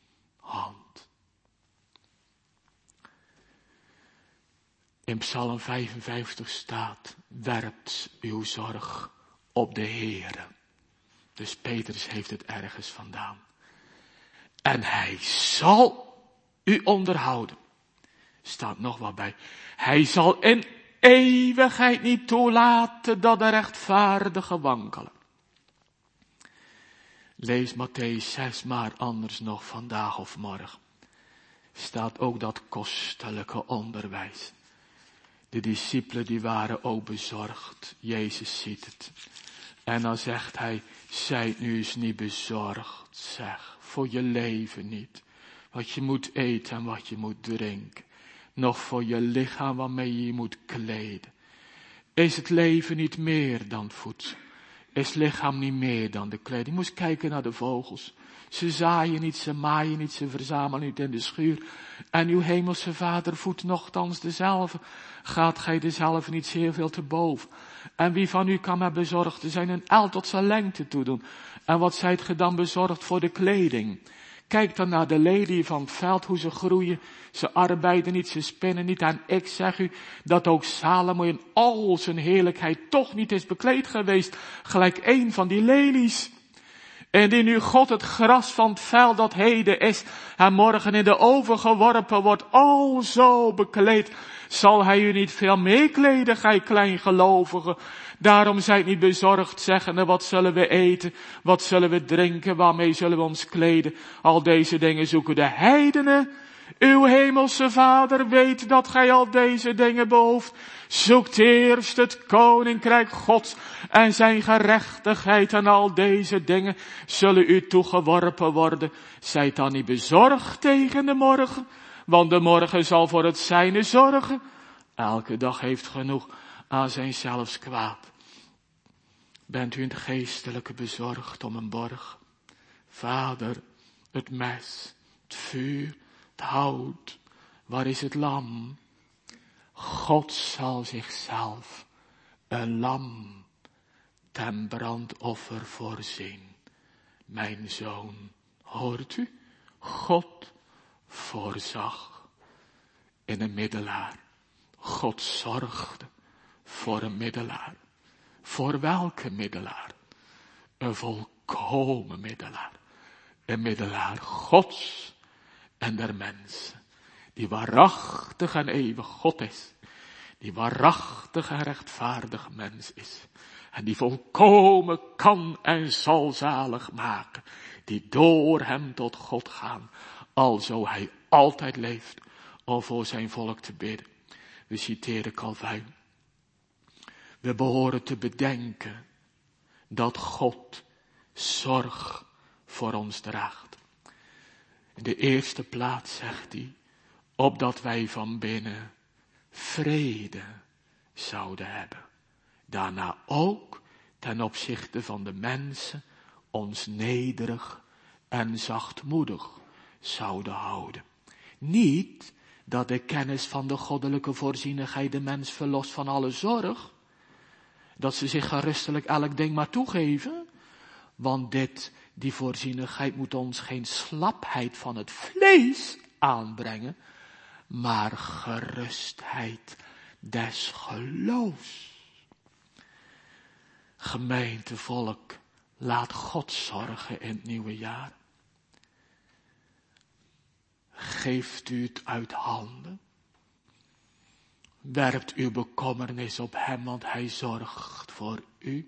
[SPEAKER 1] In Psalm 55 staat, werpt uw zorg op de Heere. Dus Petrus heeft het ergens vandaan. En hij zal u onderhouden. Staat nog wat bij. Hij zal in eeuwigheid niet toelaten dat de rechtvaardigen wankelen. Lees Mattheüs 6 maar anders nog vandaag of morgen. Staat ook dat kostelijke onderwijs. De discipelen die waren ook bezorgd. Jezus ziet het. En dan zegt hij, zijt nu eens niet bezorgd, zeg, voor je leven niet. Wat je moet eten en wat je moet drinken. Nog voor je lichaam waarmee je je moet kleden. Is het leven niet meer dan voedsel? Is het lichaam niet meer dan de kleding? Je moest kijken naar de vogels. Ze zaaien niet, ze maaien niet, ze verzamelen niet in de schuur. En uw hemelse Vader voedt nochtans dezelfde. Gaat gij dezelfde niet zeer veel te boven? En wie van u kan met bezorgd zijn een el tot zijn lengte toedoen? En wat zijt ge dan bezorgd voor de kleding? Kijk dan naar de leliën van het veld, hoe ze groeien. Ze arbeiden niet, ze spinnen niet. En ik zeg u dat ook Salomo in al zijn heerlijkheid toch niet is bekleed geweest, gelijk een van die lelies. En die nu God het gras van het veld dat heden is en morgen in de oven geworpen wordt, al zo bekleed, zal hij u niet veel meekleden, gij kleingelovigen. Daarom zijt niet bezorgd, zeggende, wat zullen we eten, wat zullen we drinken, waarmee zullen we ons kleden. Al deze dingen zoeken de heidenen. Uw hemelse Vader weet dat gij al deze dingen behoeft. Zoekt eerst het koninkrijk Gods en zijn gerechtigheid, en al deze dingen zullen u toegeworpen worden. Zijt dan niet bezorgd tegen de morgen, want de morgen zal voor het zijne zorgen. Elke dag heeft genoeg aan zijn zelfs kwaad. Bent u in het geestelijke bezorgd om een borg? Vader, het mes, het vuur, het hout, waar is het lam? God zal zichzelf een lam ten brandoffer voorzien. Mijn zoon, hoort u? God voorzag in een middelaar. God zorgde voor een middelaar. Voor welke middelaar? Een volkomen middelaar. Een middelaar Gods en der mensen. Die waarachtig en eeuwig God is. die waarachtig en rechtvaardig mens is. En die volkomen kan en zal zalig maken. Die door hem tot God gaan. Alzo hij altijd leeft om voor zijn volk te bidden. We citeren Calvijn. We behoren te bedenken dat God zorg voor ons draagt. In de eerste plaats zegt hij, opdat wij van binnen vrede zouden hebben. Daarna ook ten opzichte van de mensen ons nederig en zachtmoedig zouden houden. Niet dat de kennis van de goddelijke voorzienigheid de mens verlost van alle zorg. Dat ze zich gerustelijk elk ding maar toegeven. Want die voorzienigheid moet ons geen slapheid van het vlees aanbrengen. Maar gerustheid des geloofs. Gemeente, volk, laat God zorgen in het nieuwe jaar. Geeft u het uit handen. Werpt uw bekommernis op hem, want hij zorgt voor u.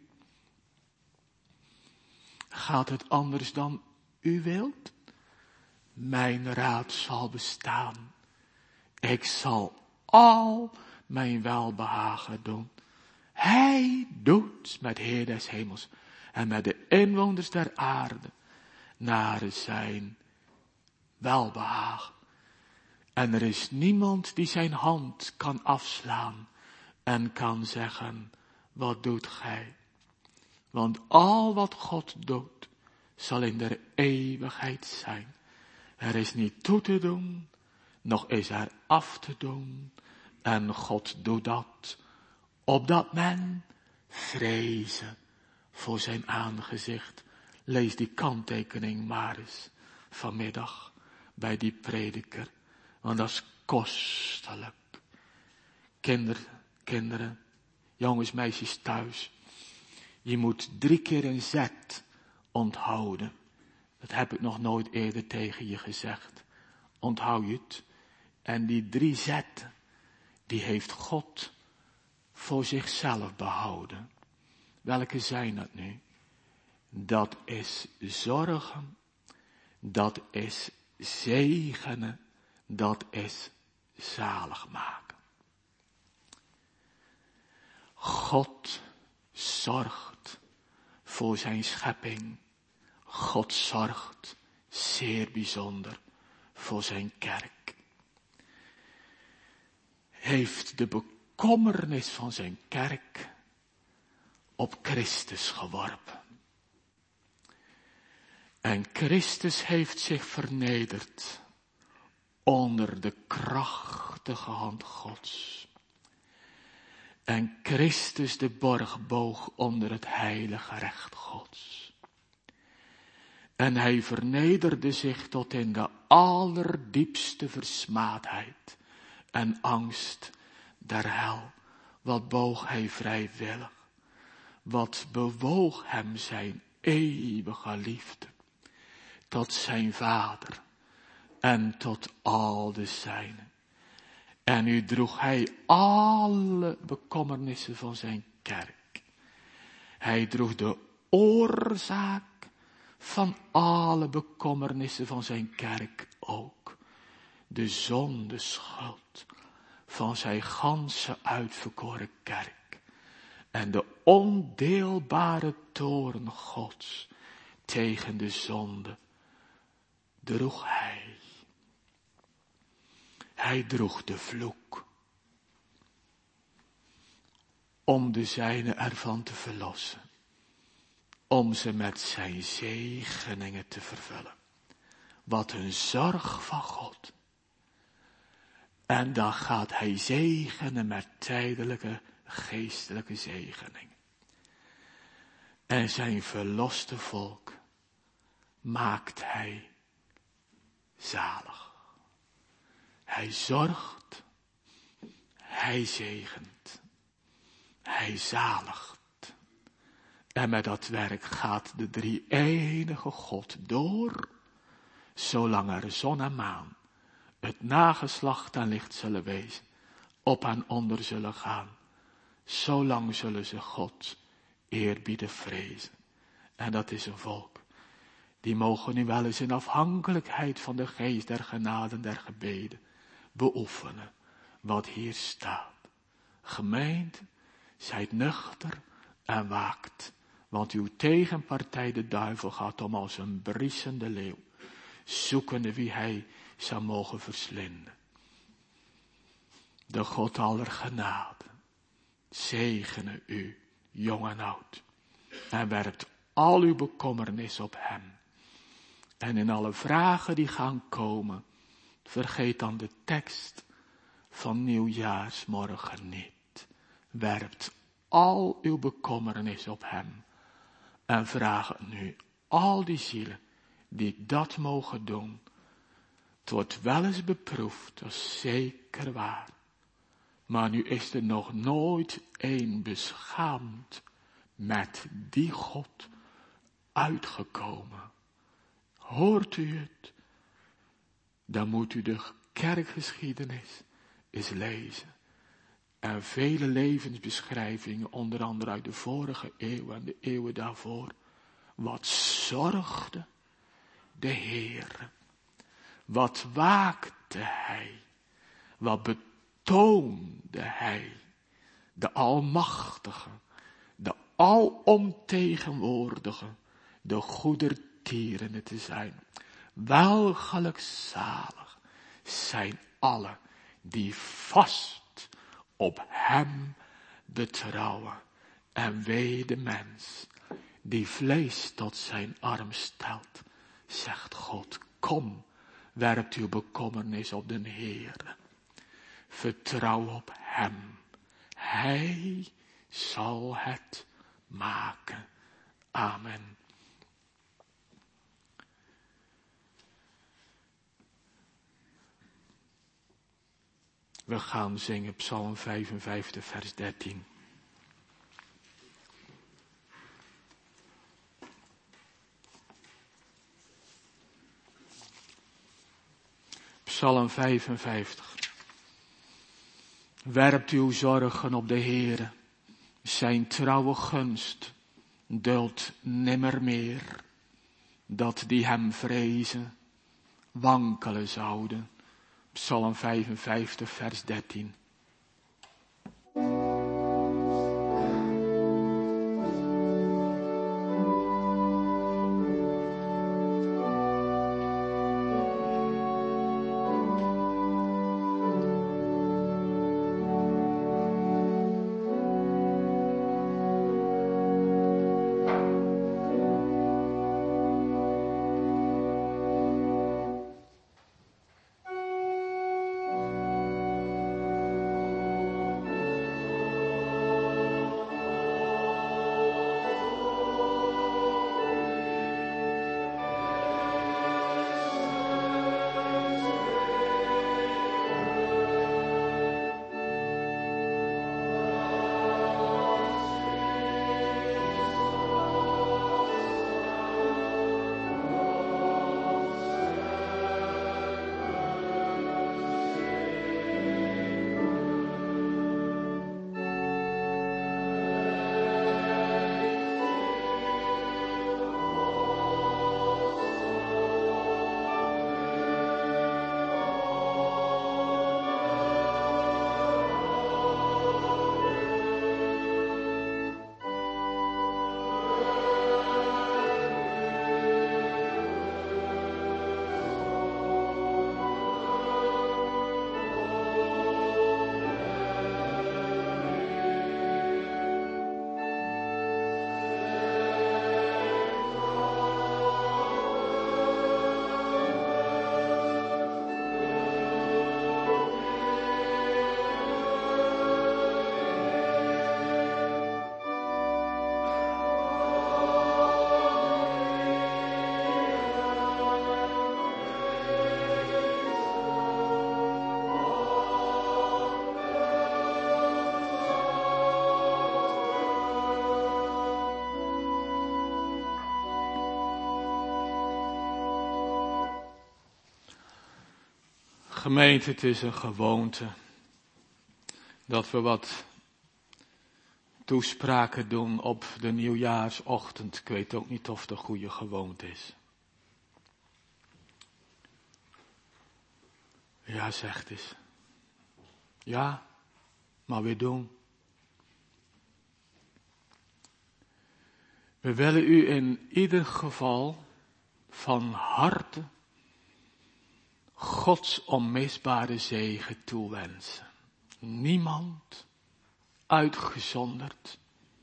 [SPEAKER 1] Gaat het anders dan u wilt? Mijn raad zal bestaan. Ik zal al mijn welbehagen doen. Hij doet met Heer des hemels en met de inwoners der aarde naar zijn welbehagen. En er is niemand die zijn hand kan afslaan en kan zeggen, wat doet gij? Want al wat God doet, zal in der eeuwigheid zijn. Er is niet toe te doen, nog is er af te doen. En God doet dat, opdat men vrezen voor zijn aangezicht. Lees die kanttekening maar eens vanmiddag bij die prediker. Want dat is kostelijk. Kinderen, jongens, meisjes thuis. Je moet 3 keer een Z onthouden. Dat heb ik nog nooit eerder tegen je gezegd. Onthoud je het? En die 3 Z'en, die heeft God voor zichzelf behouden. Welke zijn dat nu? Dat is zorgen. Dat is zegenen. Dat is zalig maken. God zorgt voor zijn schepping. God zorgt zeer bijzonder voor zijn kerk. Heeft de bekommernis van zijn kerk op Christus geworpen. En Christus heeft zich vernederd onder de krachtige hand Gods. En Christus de borg boog onder het heilige recht Gods. En hij vernederde zich tot in de allerdiepste versmaadheid en angst der hel. Wat boog hij vrijwillig? Wat bewoog hem zijn eeuwige liefde tot zijn Vader en tot al de zijnen. En nu droeg hij alle bekommernissen van zijn kerk. Hij droeg de oorzaak van alle bekommernissen van zijn kerk ook. De zondeschuld van zijn ganse uitverkoren kerk. En de ondeelbare toorn Gods tegen de zonde droeg hij. Hij droeg de vloek. Om de zijnen ervan te verlossen. Om ze met zijn zegeningen te vervullen. Wat een zorg van God. En dan gaat hij zegenen met tijdelijke geestelijke zegeningen. En zijn verloste volk maakt hij zalig. Hij zorgt, hij zegent, hij zaligt. En met dat werk gaat de drie-enige God door, zolang er zon en maan, het nageslacht en licht zullen wezen, op en onder zullen gaan. Zolang zullen ze God eerbiedig vrezen. En dat is een volk. Die mogen nu wel eens in afhankelijkheid van de geest der genade der gebeden beoefenen. Wat hier staat. Gemeente, zijt nuchter en waakt. Want uw tegenpartij de duivel gaat om als een briesende leeuw. Zoekende wie hij zou mogen verslinden. De God aller genade. Zegene u, jong en oud. En werpt al uw bekommernis op hem. En in alle vragen die gaan komen, vergeet dan de tekst van nieuwjaarsmorgen niet. Werpt al uw bekommernis op hem. En vraag nu al die zielen die dat mogen doen. Het wordt wel eens beproefd, dat is zeker waar. Maar nu is er nog nooit één beschaamd met die God uitgekomen. Hoort u het? Dan moet u de kerkgeschiedenis eens lezen. En vele levensbeschrijvingen, onder andere uit de vorige eeuw en de eeuwen daarvoor. Wat zorgde de Heer. Wat waakte Hij. Wat betoonde Hij. De Almachtige. De alomtegenwoordige. De goedertierende te zijn. Welgelukzalig zijn alle die vast op hem betrouwen. En wee de mens die vlees tot zijn arm stelt. Zegt God, kom, werpt uw bekommernis op den Heer. Vertrouw op hem. Hij zal het maken. Amen. We gaan zingen Psalm 55 vers 13. Psalm 55. Werpt uw zorgen op de Heere. Zijn trouwe gunst duldt nimmer meer. Dat die hem vrezen wankelen zouden. Psalm 55 vers 13. Gemeente, het is een gewoonte dat we wat toespraken doen op de nieuwjaarsochtend. Ik weet ook niet of het een goede gewoonte is. Ja, zegt eens. Ja, maar weer doen. We willen u in ieder geval van harte Gods onmisbare zegen toewensen. Niemand uitgezonderd.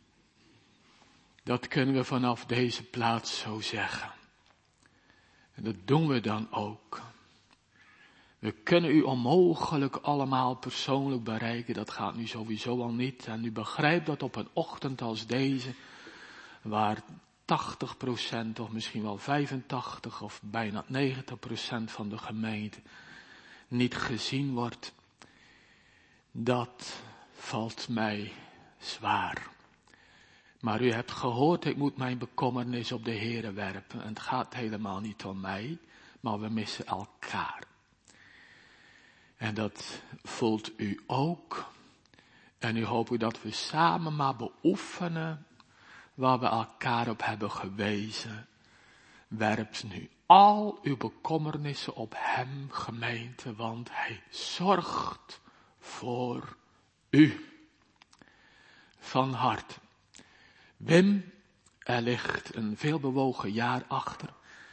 [SPEAKER 1] Dat kunnen we vanaf deze plaats zo zeggen. En dat doen we dan ook. We kunnen u onmogelijk allemaal persoonlijk bereiken. Dat gaat nu sowieso al niet. En u begrijpt dat op een ochtend als deze, waar 80% of misschien wel 85% of bijna 90% van de gemeente niet gezien wordt. Dat valt mij zwaar. Maar u hebt gehoord, ik moet mijn bekommernis op de Heere werpen. En het gaat helemaal niet om mij, maar we missen elkaar. En dat voelt u ook. En nu hoop ik dat we samen maar beoefenen waar we elkaar op hebben gewezen. Werpt nu al uw bekommernissen op hem, gemeente, want hij zorgt voor u. Van harte. Wim, er ligt een veelbewogen jaar achter.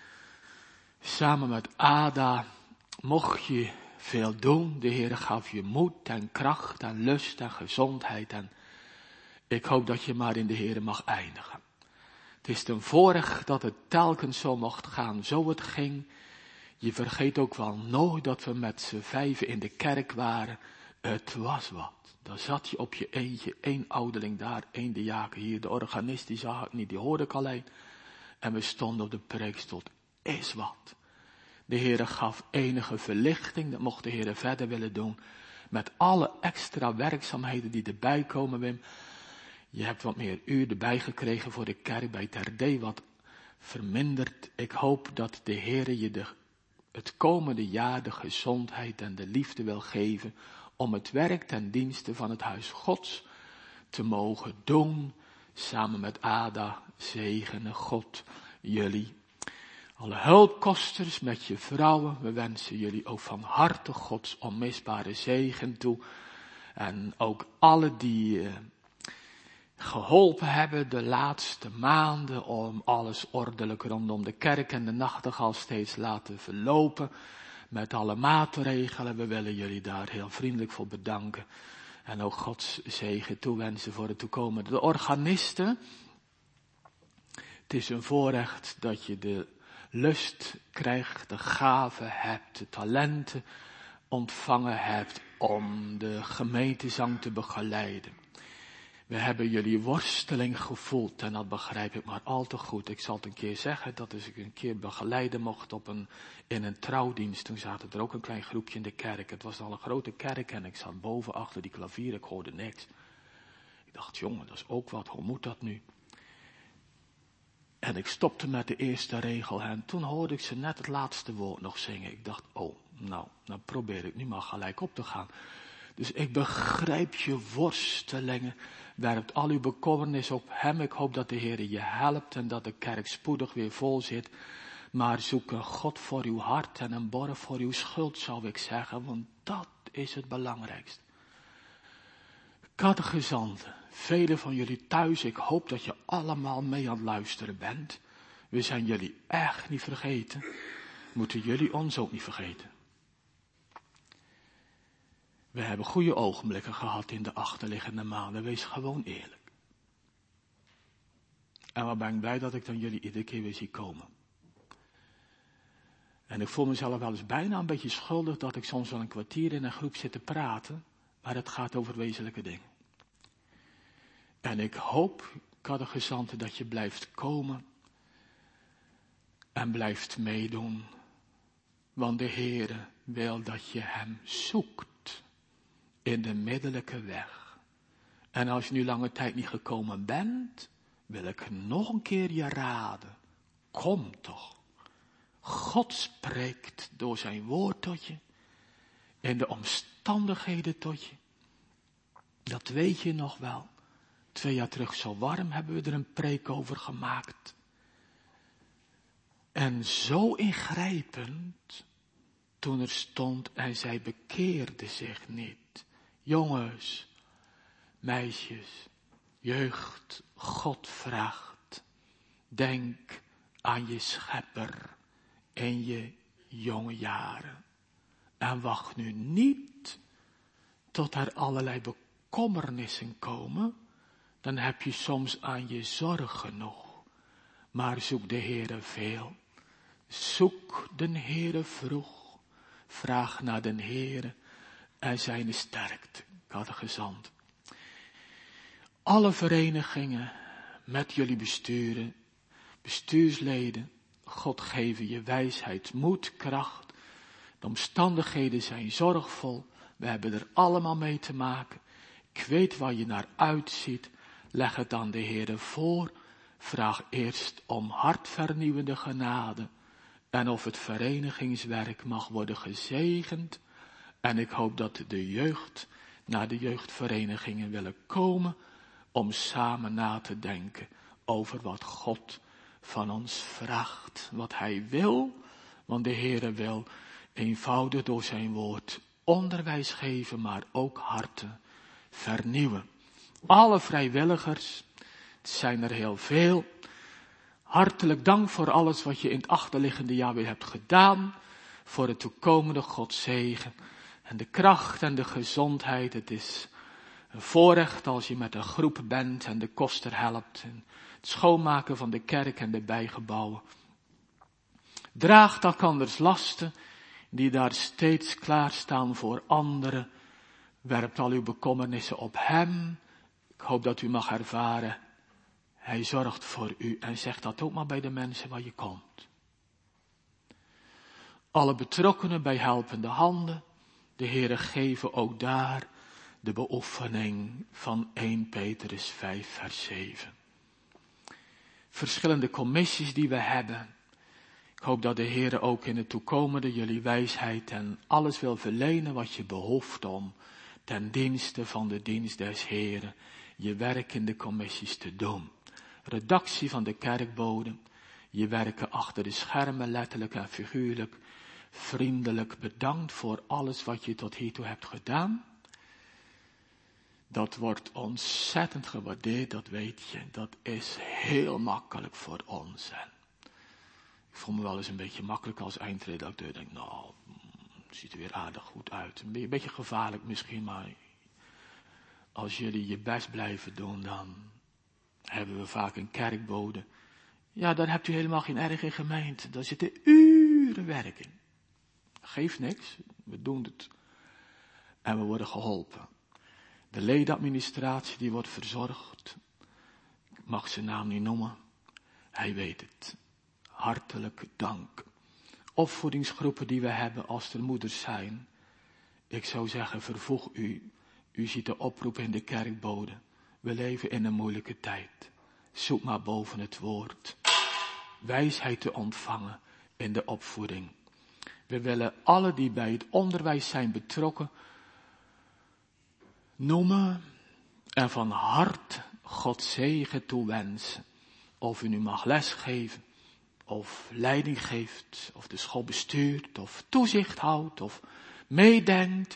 [SPEAKER 1] Samen met Ada mocht je veel doen. De Heer gaf je moed en kracht en lust en gezondheid. En ik hoop dat je maar in de Heer mag eindigen. Het is een voorrecht dat het telkens zo mocht gaan, zo het ging. Je vergeet ook wel nooit dat we met z'n 5 in de kerk waren. Het was wat. Daar zat je op je eentje, 1 ouderling daar, 1 diaken hier. De organist die zag ik niet, die hoorde ik alleen. En we stonden op de preekstoel. Is wat. De Heere gaf enige verlichting, dat mocht de Heere verder willen doen. Met alle extra werkzaamheden die erbij komen, Wim. Je hebt wat meer uur erbij gekregen voor de kerk bij Terdee, wat verminderd. Ik hoop dat de Heere je het komende jaar de gezondheid en de liefde wil geven om het werk ten dienste van het huis Gods te mogen doen. Samen met Ada zegene God jullie. Alle hulpkosters met je vrouwen, we wensen jullie ook van harte Gods onmisbare zegen toe. En ook alle die geholpen hebben de laatste maanden om alles ordelijk rondom de kerk en de nachtegaal steeds laten verlopen. Met alle maatregelen, we willen jullie daar heel vriendelijk voor bedanken. En ook Gods zegen toewensen voor de toekomende. De organisten, het is een voorrecht dat je de lust krijgt, de gave hebt, de talenten ontvangen hebt om de gemeentezang te begeleiden. We hebben jullie worsteling gevoeld en dat begrijp ik maar al te goed. Ik zal het een keer zeggen, dat ik een keer begeleiden mocht in een trouwdienst. Toen zaten er ook een klein groepje in de kerk. Het was al een grote kerk en ik zat boven achter die klavier, ik hoorde niks. Ik dacht, jongen, dat is ook wat, hoe moet dat nu? En ik stopte met de eerste regel en toen hoorde ik ze net het laatste woord nog zingen. Ik dacht, oh, nou probeer ik nu maar gelijk op te gaan. Dus ik begrijp je worstelingen, werpt al uw bekommernis op hem. Ik hoop dat de Heer je helpt en dat de kerk spoedig weer vol zit. Maar zoek een God voor uw hart en een borg voor uw schuld, zou ik zeggen, want dat is het belangrijkste. Catechizanten, velen van jullie thuis, ik hoop dat je allemaal mee aan het luisteren bent. We zijn jullie echt niet vergeten. Moeten jullie ons ook niet vergeten. We hebben goede ogenblikken gehad in de achterliggende maanden. Wees gewoon eerlijk. En wat ben ik blij dat ik dan jullie iedere keer weer zie komen. En ik voel mezelf wel eens bijna een beetje schuldig dat ik soms wel een kwartier in een groep zit te praten. Maar het gaat over wezenlijke dingen. En ik hoop, catechizanten, dat je blijft komen. En blijft meedoen. Want de Heere wil dat je hem zoekt. In de middellijke weg. En als je nu lange tijd niet gekomen bent, wil ik nog een keer je raden. Kom toch. God spreekt door zijn woord tot je. In de omstandigheden tot je. Dat weet je nog wel. 2 jaar terug zo warm hebben we er een preek over gemaakt. En zo ingrijpend toen er stond en zij bekeerde zich niet. Jongens, meisjes, jeugd, God vraagt. Denk aan je schepper in je jonge jaren. En wacht nu niet tot er allerlei bekommernissen komen. Dan heb je soms aan je zorg genoeg. Maar zoek de Heere veel. Zoek de Heere vroeg. Vraag naar de Heere en zijn sterkte. Ik had een gezant. Alle verenigingen met jullie besturen, bestuursleden, God geven je wijsheid, moed, kracht. De omstandigheden zijn zorgvol. We hebben er allemaal mee te maken. Ik weet waar je naar uitziet. Leg het aan de Heere voor. Vraag eerst om hartvernieuwende genade. En of het verenigingswerk mag worden gezegend. En ik hoop dat de jeugd naar de jeugdverenigingen willen komen. Om samen na te denken over wat God van ons vraagt. Wat Hij wil. Want de Heere wil eenvoudig door zijn woord onderwijs geven. Maar ook harten vernieuwen. Alle vrijwilligers. Het zijn er heel veel. Hartelijk dank voor alles wat je in het achterliggende jaar weer hebt gedaan. Voor het toekomende Gods zegen. En de kracht en de gezondheid. Het is een voorrecht als je met een groep bent en de koster helpt. En het schoonmaken van de kerk en de bijgebouwen. Draagt elkanders lasten die daar steeds klaarstaan voor anderen. Werpt al uw bekommernissen op hem. Ik hoop dat u mag ervaren. Hij zorgt voor u en zeg dat ook maar bij de mensen waar je komt. Alle betrokkenen bij helpende handen. De Heere geven ook daar de beoefening van 1 Petrus 5 vers 7. Verschillende commissies die we hebben. Ik hoop dat de Heere ook in het toekomende jullie wijsheid en alles wil verlenen wat je behoeft om ten dienste van de dienst des Heeren je werk in de commissies te doen. Redactie van de kerkbode, je werken achter de schermen, letterlijk en figuurlijk. Vriendelijk bedankt voor alles wat je tot hiertoe hebt gedaan. Dat wordt ontzettend gewaardeerd, dat weet je. Dat is heel makkelijk voor ons. En ik voel me wel eens een beetje makkelijk als eindredacteur. Ik denk, nou, het ziet er weer aardig goed uit. Een beetje gevaarlijk misschien, maar als jullie je best blijven doen, dan hebben we vaak een kerkbode. Ja, dan hebt u helemaal geen erg in gemeente. Daar zitten uren werk in. Geeft niks, we doen het. En we worden geholpen. De ledenadministratie die wordt verzorgd. Ik mag zijn naam niet noemen. Hij weet het. Hartelijk dank. Opvoedingsgroepen die we hebben als er moeders zijn. Ik zou zeggen, vervoeg u. U ziet de oproep in de kerkbode. We leven in een moeilijke tijd. Zoek maar boven het woord. Wijsheid te ontvangen in de opvoeding. We willen alle die bij het onderwijs zijn betrokken noemen en van hart God zegen toewensen. Of u nu mag lesgeven, of leiding geeft, of de school bestuurt, of toezicht houdt, of meedenkt.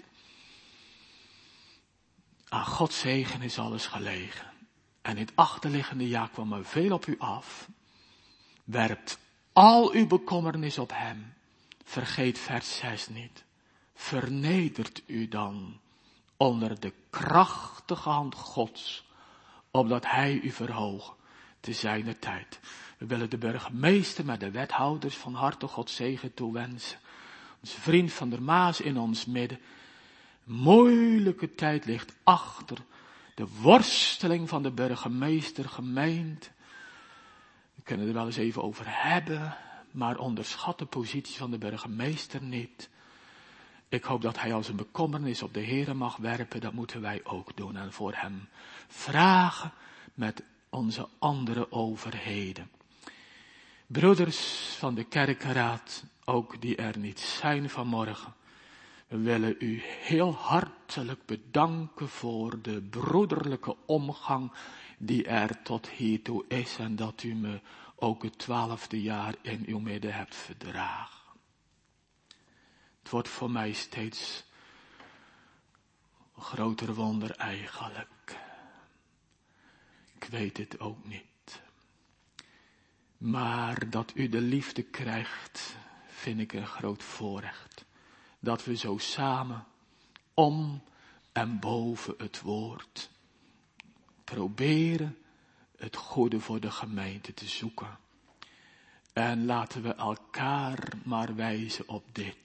[SPEAKER 1] Aan Gods zegen is alles gelegen. En in het achterliggende jaar kwam er veel op u af. Werpt al uw bekommernis op hem. Vergeet vers 6 niet. Vernedert u dan onder de krachtige hand Gods, opdat hij u verhoogt te zijner tijd. We willen de burgemeester met de wethouders van harte Gods zegen toewensen. Onze vriend van der Maas in ons midden. Moeilijke tijd ligt achter de worsteling van de burgemeester gemeente. We kunnen er wel eens even over hebben, maar onderschat de positie van de burgemeester niet. Ik hoop dat hij als een bekommernis op de Heere mag werpen. Dat moeten wij ook doen en voor hem vragen met onze andere overheden. Broeders van de kerkenraad, ook die er niet zijn vanmorgen. We willen u heel hartelijk bedanken voor de broederlijke omgang die er tot hiertoe is en dat u me ook het 12e jaar in uw midden hebt verdragen. Het wordt voor mij steeds een groter wonder eigenlijk. Ik weet het ook niet. Maar dat u de liefde krijgt, vind ik een groot voorrecht. Dat we zo samen om en boven het woord proberen het goede voor de gemeente te zoeken. En laten we elkaar maar wijzen op dit.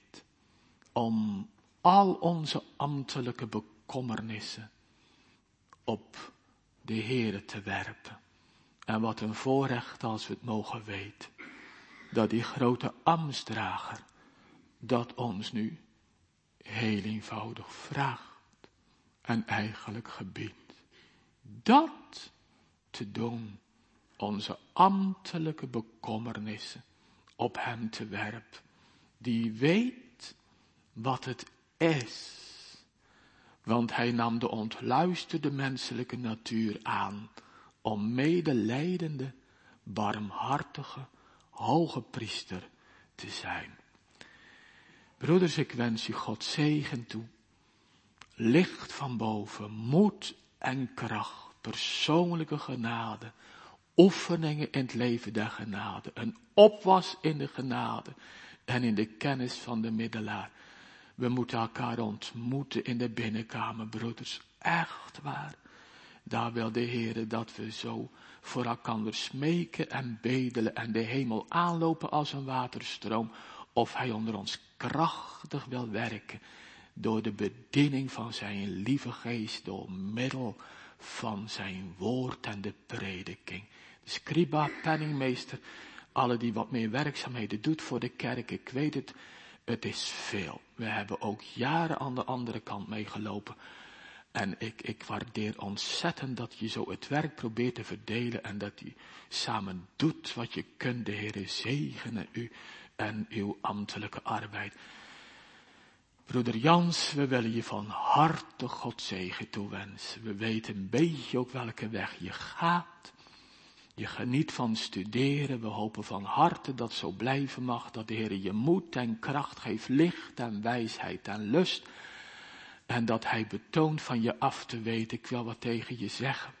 [SPEAKER 1] Om al onze ambtelijke bekommernissen op de Heere te werpen. En wat een voorrecht als we het mogen weten. Dat die grote ambtsdrager dat ons nu heel eenvoudig vraagt. En eigenlijk gebiedt. Dat te doen. Onze ambtelijke bekommernissen op hem te werpen. Die weet wat het is. Want hij nam de ontluisterde menselijke natuur aan. Om medelijdende, barmhartige, hoge priester te zijn. Broeders, ik wens u God zegen toe. Licht van boven, moed en kracht, persoonlijke genade, oefeningen in het leven der genade, een opwas in de genade en in de kennis van de middelaar. We moeten elkaar ontmoeten in de binnenkamer, broeders, echt waar. Daar wil de Heer dat we zo voor elkaar smeken en bedelen en de hemel aanlopen als een waterstroom, of hij onder ons krachtig wil werken door de bediening van zijn lieve geest, door middel van zijn woord en de prediking. De scriba, penningmeester, alle die wat meer werkzaamheden doet voor de kerk, ik weet het, het is veel. We hebben ook jaren aan de andere kant meegelopen. En ik waardeer ontzettend dat je zo het werk probeert te verdelen en dat je samen doet wat je kunt. De Heere zegene u en uw ambtelijke arbeid. Broeder Jans, we willen je van harte God zegen toewensen. We weten een beetje ook welke weg je gaat. Je geniet van studeren. We hopen van harte dat zo blijven mag. Dat de Heer je moed en kracht geeft, licht en wijsheid en lust. En dat hij betoont van je af te weten. Ik wil wat tegen je zeggen.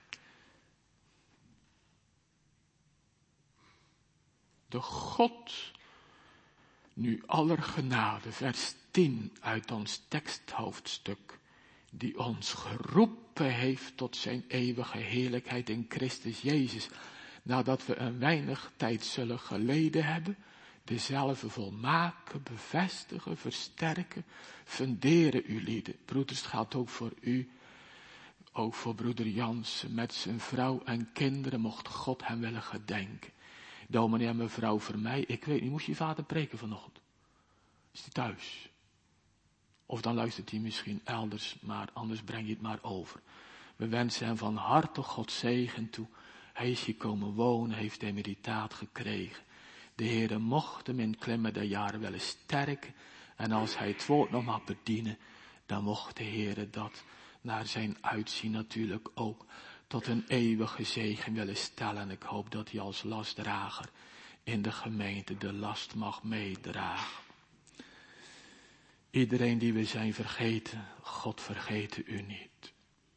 [SPEAKER 1] De God, nu aller genade, vers 10 uit ons teksthoofdstuk, die ons geroepen heeft tot zijn eeuwige heerlijkheid in Christus Jezus, nadat we een weinig tijd zullen geleden hebben, dezelfde volmaken, bevestigen, versterken, funderen uw lieden. Broeders, het geldt ook voor u, ook voor broeder Jansen, met zijn vrouw en kinderen, mocht God hem willen gedenken. Dominee en mevrouw voor mij, ik weet niet, moest je vader preken vanochtend? Is hij thuis? Of dan luistert hij misschien elders, maar anders breng je het maar over. We wensen hem van harte God zegen toe. Hij is hier komen wonen, heeft emeritaat gekregen. De Heere mocht hem in klimmen der jaren wel eens sterken. En als hij het woord nog mag bedienen, dan mocht de Heere dat naar zijn uitzien natuurlijk ook tot een eeuwige zegen willen stellen. En ik hoop dat hij als lastdrager in de gemeente de last mag meedragen. Iedereen die we zijn vergeten, God vergeten u niet.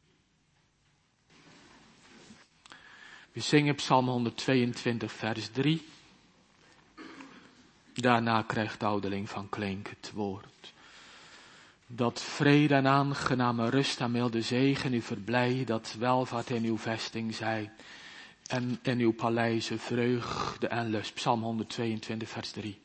[SPEAKER 1] We zingen Psalm 122 vers 3. Daarna krijgt de ouderling van Klink het woord. Dat vrede en aangename rust en milde zegen u verblijden, dat welvaart in uw vesting zij. En in uw paleizen vreugde en lust. Psalm 122 vers 3.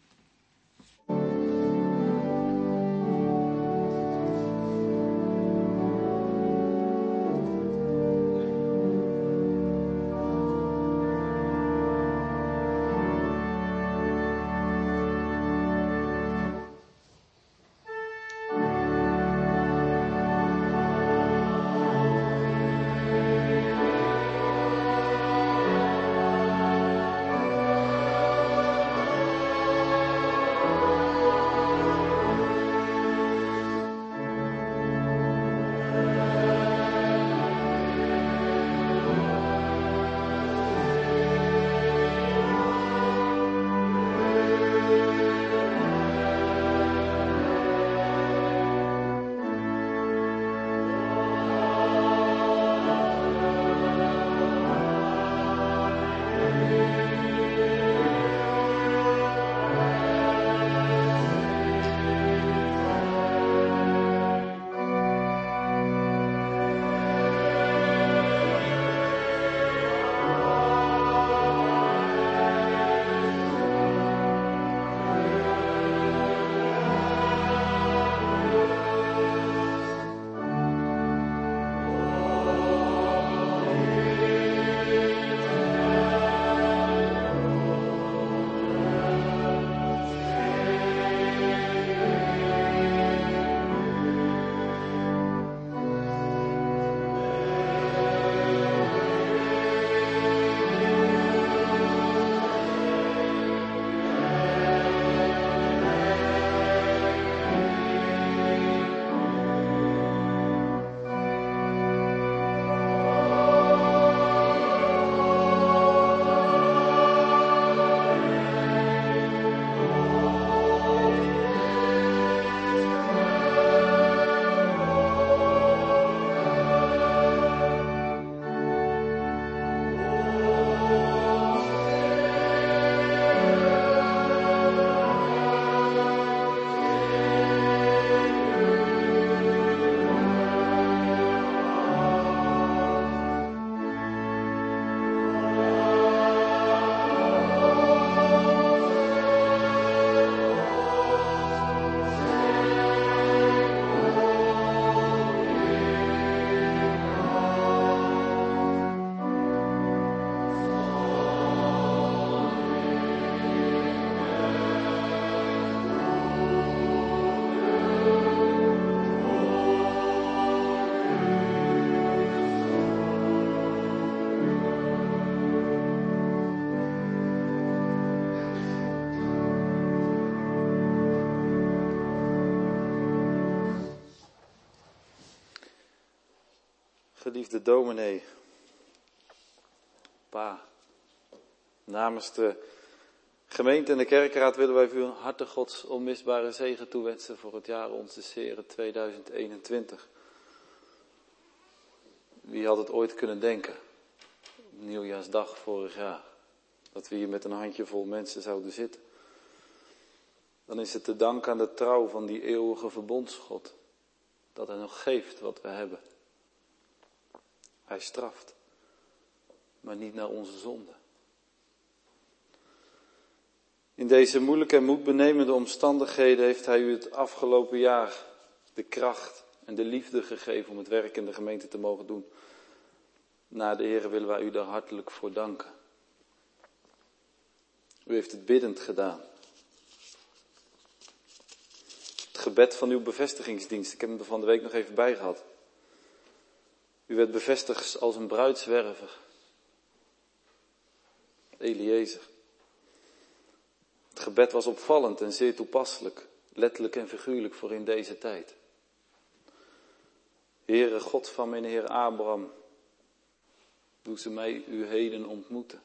[SPEAKER 3] Geliefde dominee, pa, namens de gemeente en de kerkraad willen wij u een harte Gods onmisbare zegen toewensen voor het jaar onze Heren 2021. Wie had het ooit kunnen denken, op nieuwjaarsdag vorig jaar, dat we hier met een handjevol mensen zouden zitten. Dan is het te danken aan de trouw van die eeuwige verbondsgod, dat hij nog geeft wat we hebben. Hij straft, maar niet naar onze zonde. In deze moeilijke en moedbenemende omstandigheden heeft hij u het afgelopen jaar de kracht en de liefde gegeven om het werk in de gemeente te mogen doen. Na de Heere willen wij u daar hartelijk voor danken. U heeft het biddend gedaan. Het gebed van uw bevestigingsdienst, ik heb hem er van de week nog even bij gehad. U werd bevestigd als een bruidswerver. Eliezer. Het gebed was opvallend en zeer toepasselijk, letterlijk en figuurlijk voor in deze tijd. Heere God van mijn Heer Abraham, doe ze mij u heden ontmoeten.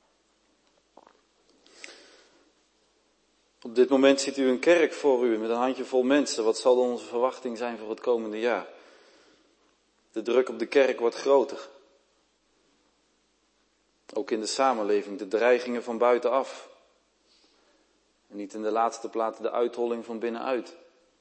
[SPEAKER 3] Op dit moment ziet u een kerk voor u met een handjevol mensen. Wat zal onze verwachting zijn voor het komende jaar? De druk op de kerk wordt groter. Ook in de samenleving, de dreigingen van buitenaf. En niet in de laatste plaats de uitholling van binnenuit.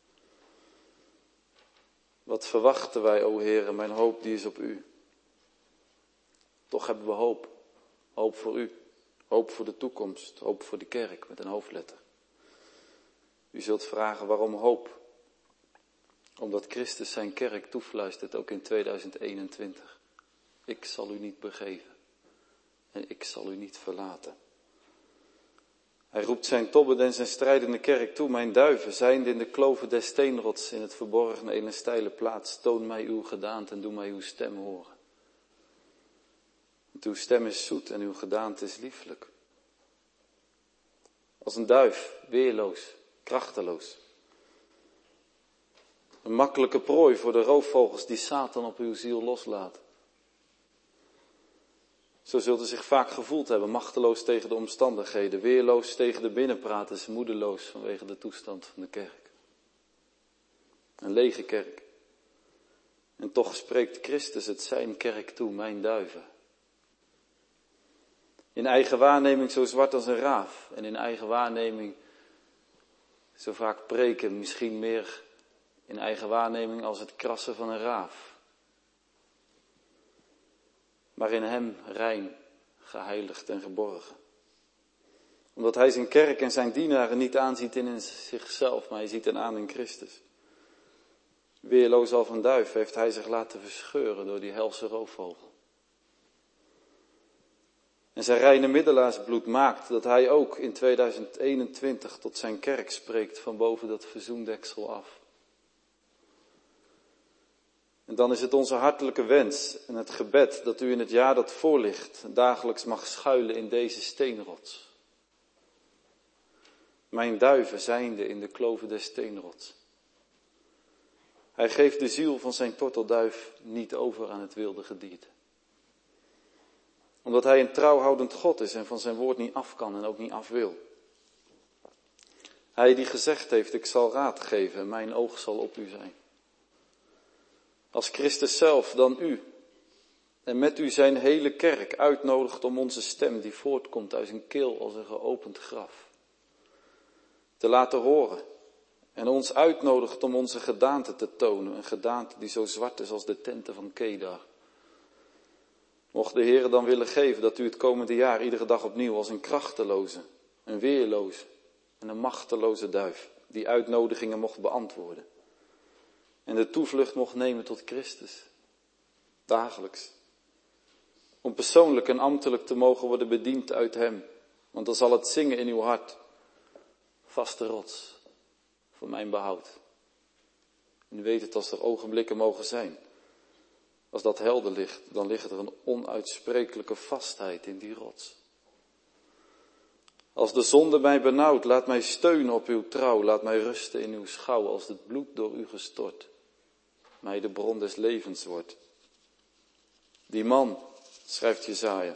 [SPEAKER 3] Wat verwachten wij, o Heere, mijn hoop die is op u. Toch hebben we hoop. Hoop voor u. Hoop voor de toekomst. Hoop voor de kerk met een hoofdletter. U zult vragen waarom hoop. Omdat Christus zijn kerk toefluistert ook in 2021. Ik zal u niet begeven. En ik zal u niet verlaten. Hij roept zijn tobben en zijn strijdende kerk toe. Mijn duiven, zijnde in de kloven des steenrots, in het verborgene in een steile plaats. Toon mij uw gedaante en doe mij uw stem horen. Want uw stem is zoet en uw gedaante is lieflijk. Als een duif, weerloos, krachteloos. Een makkelijke prooi voor de roofvogels die Satan op uw ziel loslaat. Zo zult u zich vaak gevoeld hebben, machteloos tegen de omstandigheden, weerloos tegen de binnenpraters, moedeloos vanwege de toestand van de kerk. Een lege kerk. En toch spreekt Christus het zijn kerk toe, mijn duiven. In eigen waarneming zo zwart als een raaf en in eigen waarneming zo vaak preken, misschien meer in eigen waarneming als het krassen van een raaf. Maar in hem rein, geheiligd en geborgen. Omdat hij zijn kerk en zijn dienaren niet aanziet in zichzelf, maar hij ziet hen aan in Christus. Weerloos als een duif heeft hij zich laten verscheuren door die helse roofvogel. En zijn reine middelaarsbloed maakt dat hij ook in 2021 tot zijn kerk spreekt van boven dat verzoendeksel af. En dan is het onze hartelijke wens en het gebed dat u in het jaar dat voorligt dagelijks mag schuilen in deze steenrots. Mijn duiven zijnde in de kloven des steenrots. Hij geeft de ziel van zijn tortelduif niet over aan het wilde gedierte. Omdat hij een trouwhoudend God is en van zijn woord niet af kan en ook niet af wil. Hij die gezegd heeft, ik zal raad geven en mijn oog zal op u zijn. Als Christus zelf dan u en met u zijn hele kerk uitnodigt om onze stem die voortkomt uit zijn keel als een geopend graf te laten horen en ons uitnodigt om onze gedaante te tonen, een gedaante die zo zwart is als de tenten van Kedar. Mocht de Heer dan willen geven dat u het komende jaar iedere dag opnieuw als een krachteloze, een weerloze en een machteloze duif die uitnodigingen mocht beantwoorden. En de toevlucht mocht nemen tot Christus. Dagelijks. Om persoonlijk en ambtelijk te mogen worden bediend uit hem. Want dan zal het zingen in uw hart. Vaste rots. Voor mijn behoud. En u weet het als er ogenblikken mogen zijn. Als dat helder ligt, dan ligt er een onuitsprekelijke vastheid in die rots. Als de zonde mij benauwt, laat mij steunen op uw trouw. Laat mij rusten in uw schouw als het bloed door u gestort mij de bron des levens wordt. Die man, schrijft Jesaja,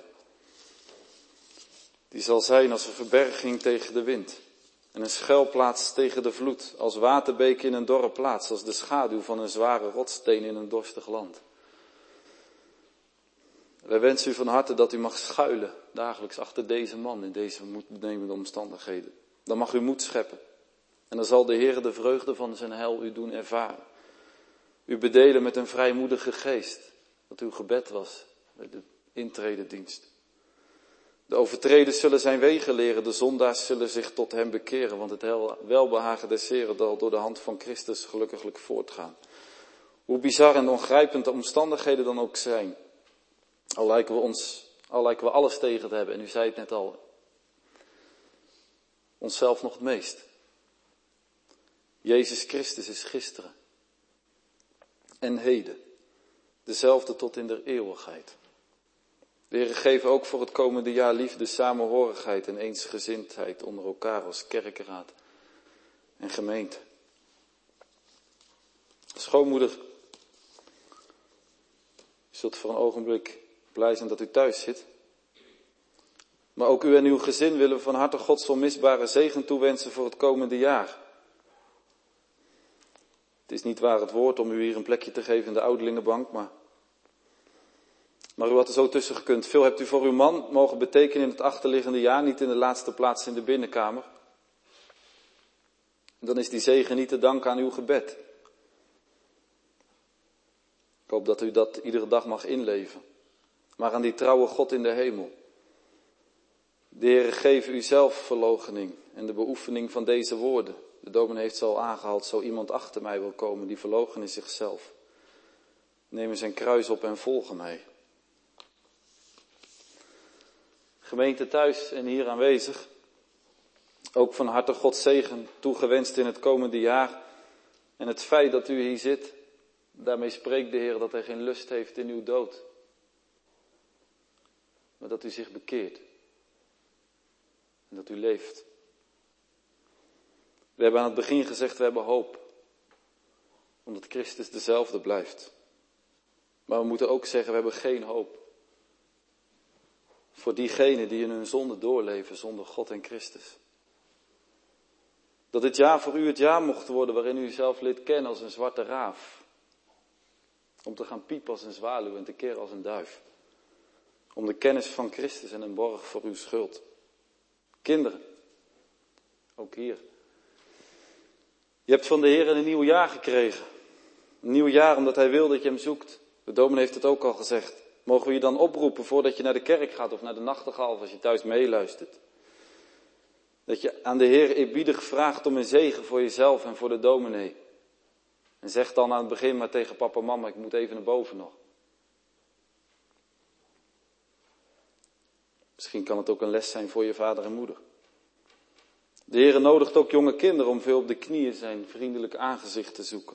[SPEAKER 3] die zal zijn als een verberging tegen de wind en een schuilplaats tegen de vloed, als waterbeek in een dorre plaats, als de schaduw van een zware rotssteen in een dorstig land. Wij wensen u van harte dat u mag schuilen dagelijks achter deze man in deze moedbenemende omstandigheden. Dan mag u moed scheppen. En dan zal de Heer de vreugde van zijn heil u doen ervaren. U bedelen met een vrijmoedige geest, dat uw gebed was bij de intrededienst. De overtreders zullen zijn wegen leren, de zondaars zullen zich tot hem bekeren, want het welbehagen des Heren zal door de hand van Christus gelukkiglijk voortgaan. Hoe bizar en ongrijpend de omstandigheden dan ook zijn, al lijken we alles tegen te hebben, en u zei het net al, onszelf nog het meest. Jezus Christus is gisteren en heden, dezelfde tot in der eeuwigheid. De Heer geeft ook voor het komende jaar liefde, samenhorigheid en eensgezindheid onder elkaar als kerkenraad en gemeente. Schoonmoeder, u zult voor een ogenblik blij zijn dat u thuis zit. Maar ook u en uw gezin willen we van harte Gods onmisbare zegen toewensen voor het komende jaar. Het is niet waar het woord om u hier een plekje te geven in de ouderlingenbank, maar u had er zo tussen gekund. Veel hebt u voor uw man mogen betekenen in het achterliggende jaar, niet in de laatste plaats in de binnenkamer. En dan is die zegen niet te danken aan uw gebed. Ik hoop dat u dat iedere dag mag inleven. Maar aan die trouwe God in de hemel. De Heer geef u zelfverloochening en de beoefening van deze woorden. De dominee heeft ze al aangehaald, zo iemand achter mij wil komen, die verloochenen zichzelf. Neem zijn kruis op en volg mij. Gemeente thuis en hier aanwezig, ook van harte Gods zegen toegewenst in het komende jaar. En het feit dat u hier zit, daarmee spreekt de Heer dat hij geen lust heeft in uw dood. Maar dat u zich bekeert. En dat u leeft. We hebben aan het begin gezegd, we hebben hoop. Omdat Christus dezelfde blijft. Maar we moeten ook zeggen, we hebben geen hoop. Voor diegenen die in hun zonde doorleven zonder God en Christus. Dat dit jaar voor u het jaar mocht worden waarin u zelf leert kennen als een zwarte raaf. Om te gaan piepen als een zwaluw en te keren als een duif. Om de kennis van Christus en een borg voor uw schuld. Kinderen, ook hier. Je hebt van de Heer een nieuw jaar gekregen. Een nieuw jaar omdat hij wil dat je hem zoekt. De dominee heeft het ook al gezegd. Mogen we je dan oproepen voordat je naar de kerk gaat of naar de nachtegaal of als je thuis meeluistert. Dat je aan de Heer eerbiedig vraagt om een zegen voor jezelf en voor de dominee. En zeg dan aan het begin maar tegen papa en mama, ik moet even naar boven nog. Misschien kan het ook een les zijn voor je vader en moeder. De Heer nodigt ook jonge kinderen om veel op de knieën zijn vriendelijk aangezicht te zoeken.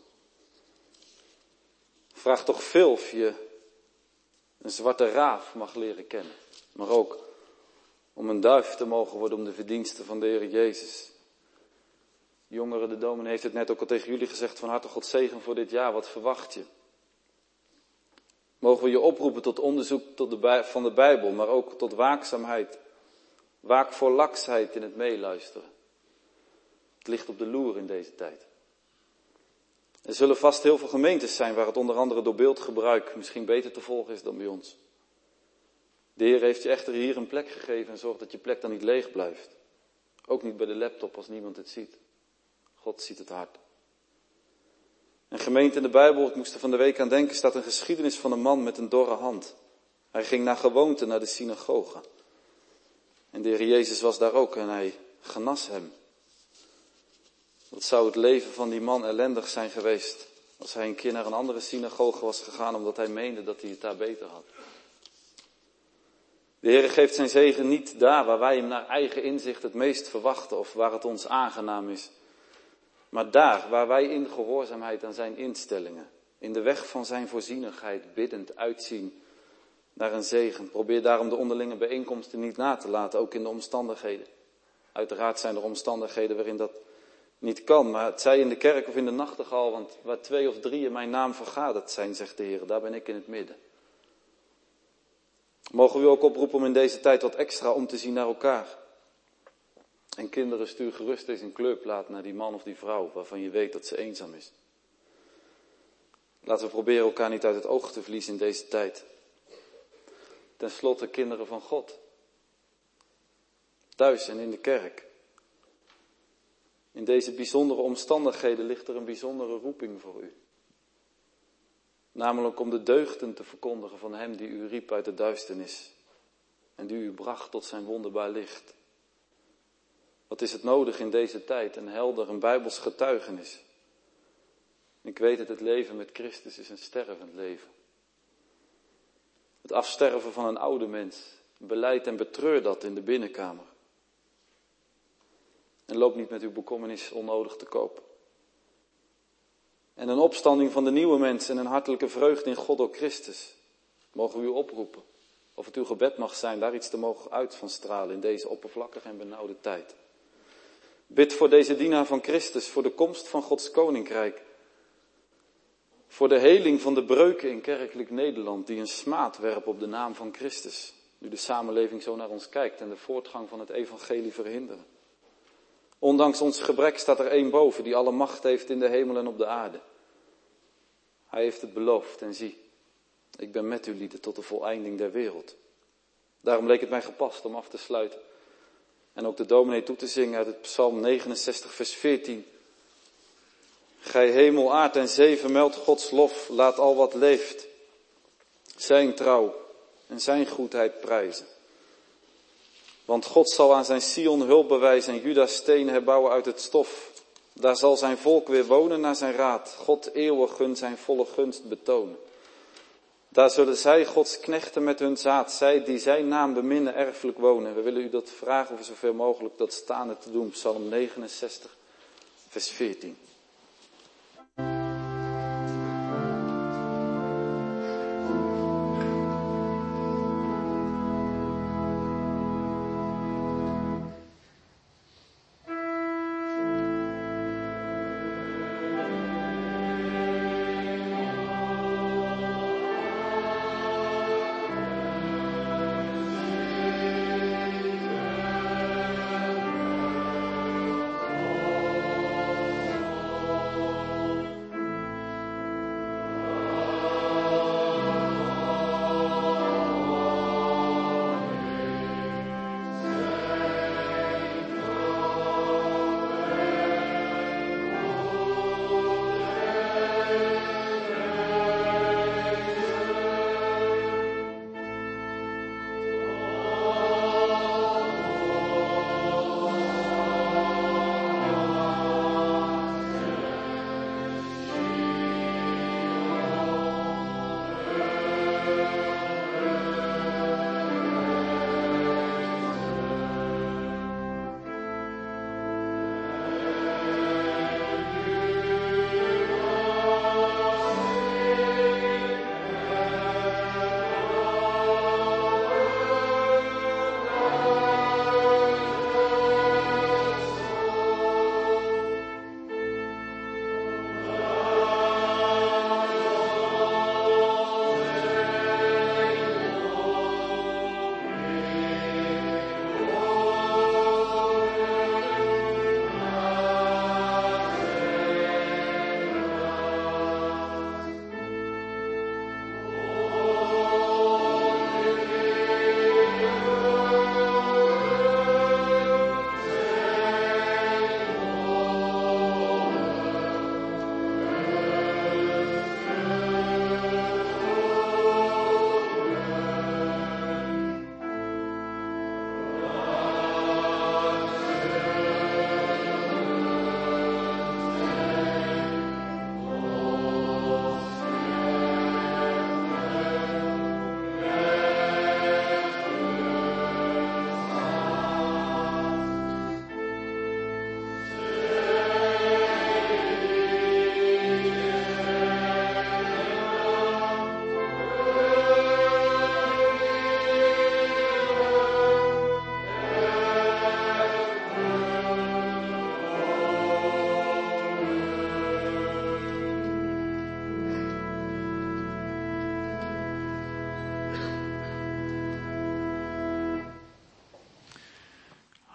[SPEAKER 3] Vraag toch veel of je een zwarte raaf mag leren kennen. Maar ook om een duif te mogen worden om de verdiensten van de Heer Jezus. Jongeren, de dominee heeft het net ook al tegen jullie gezegd, van harte God zegen voor dit jaar, wat verwacht je? Mogen we je oproepen tot onderzoek van de Bijbel, maar ook tot waakzaamheid. Waak voor laksheid in het meeluisteren. Het ligt op de loer in deze tijd. Er zullen vast heel veel gemeentes zijn waar het onder andere door beeldgebruik misschien beter te volgen is dan bij ons. De Heer heeft je echter hier een plek gegeven en zorgt dat je plek dan niet leeg blijft. Ook niet bij de laptop als niemand het ziet. God ziet het hart. En gemeente in de Bijbel, ik moest er van de week aan denken, staat een geschiedenis van een man met een dorre hand. Hij ging naar gewoonte naar de synagoge. En de Heer Jezus was daar ook en hij genas hem. Wat zou het leven van die man ellendig zijn geweest als hij een keer naar een andere synagoge was gegaan omdat hij meende dat hij het daar beter had. De Heer geeft zijn zegen niet daar waar wij hem naar eigen inzicht het meest verwachten of waar het ons aangenaam is. Maar daar waar wij in gehoorzaamheid aan zijn instellingen, in de weg van zijn voorzienigheid biddend uitzien naar een zegen. Probeer daarom de onderlinge bijeenkomsten niet na te laten, ook in de omstandigheden. Uiteraard zijn er omstandigheden waarin dat niet kan, maar het zij in de kerk of in de nachtegaal, want waar 2 of 3 in mijn naam vergaderd zijn, zegt de Heer, daar ben ik in het midden. Mogen we u ook oproepen om in deze tijd wat extra om te zien naar elkaar. En kinderen, stuur gerust eens een kleurplaat naar die man of die vrouw waarvan je weet dat ze eenzaam is. Laten we proberen elkaar niet uit het oog te verliezen in deze tijd. Ten slotte, kinderen van God. Thuis en in de kerk. In deze bijzondere omstandigheden ligt er een bijzondere roeping voor u. Namelijk om de deugden te verkondigen van hem die u riep uit de duisternis. En die u bracht tot zijn wonderbaar licht. Wat is het nodig in deze tijd? Een helder, een bijbels getuigenis. Ik weet het leven met Christus is een stervend leven. Het afsterven van een oude mens. Beleid en betreur dat in de binnenkamer. En loop niet met uw bekommernis onnodig te koop. En een opstanding van de nieuwe mens en een hartelijke vreugde in God door Christus. Mogen we u oproepen. Of het uw gebed mag zijn daar iets te mogen uit van stralen in deze oppervlakkige en benauwde tijd. Bid voor deze dienaar van Christus, voor de komst van Gods koninkrijk. Voor de heling van de breuken in kerkelijk Nederland die een smaad werpen op de naam van Christus. Nu de samenleving zo naar ons kijkt en de voortgang van het evangelie verhinderen. Ondanks ons gebrek staat er één boven die alle macht heeft in de hemel en op de aarde. Hij heeft het beloofd en zie, ik ben met u lieden tot de voleinding der wereld. Daarom leek het mij gepast om af te sluiten. En ook de dominee toe te zingen uit het Psalm 69 vers 14. Gij hemel, aard en zee vermeld Gods lof, laat al wat leeft zijn trouw en zijn goedheid prijzen. Want God zal aan zijn Sion hulp bewijzen en Juda's steen herbouwen uit het stof. Daar zal zijn volk weer wonen naar zijn raad. God eeuwig hun zijn volle gunst betonen. Daar zullen zij Gods knechten met hun zaad, zij die zijn naam beminnen, erfelijk wonen. We willen u dat vragen of zoveel mogelijk dat staande te doen. Psalm 69, vers 14.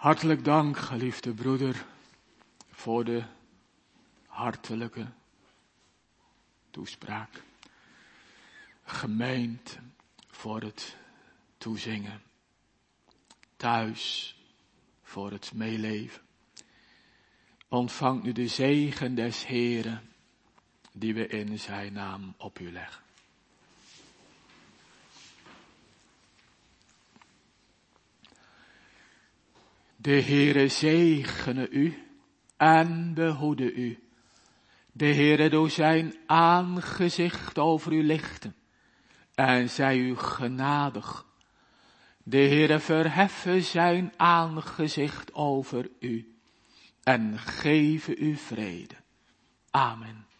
[SPEAKER 1] Hartelijk dank, geliefde broeder, voor de hartelijke toespraak. Gemeente, voor het toezingen. Thuis, voor het meeleven. Ontvang nu de zegen des Heren, die we in zijn naam op u leggen. De Heere zegene u en behoede u. De Heere doe zijn aangezicht over u lichten en zij u genadig. De Heere verheffe zijn aangezicht over u en geven u vrede. Amen.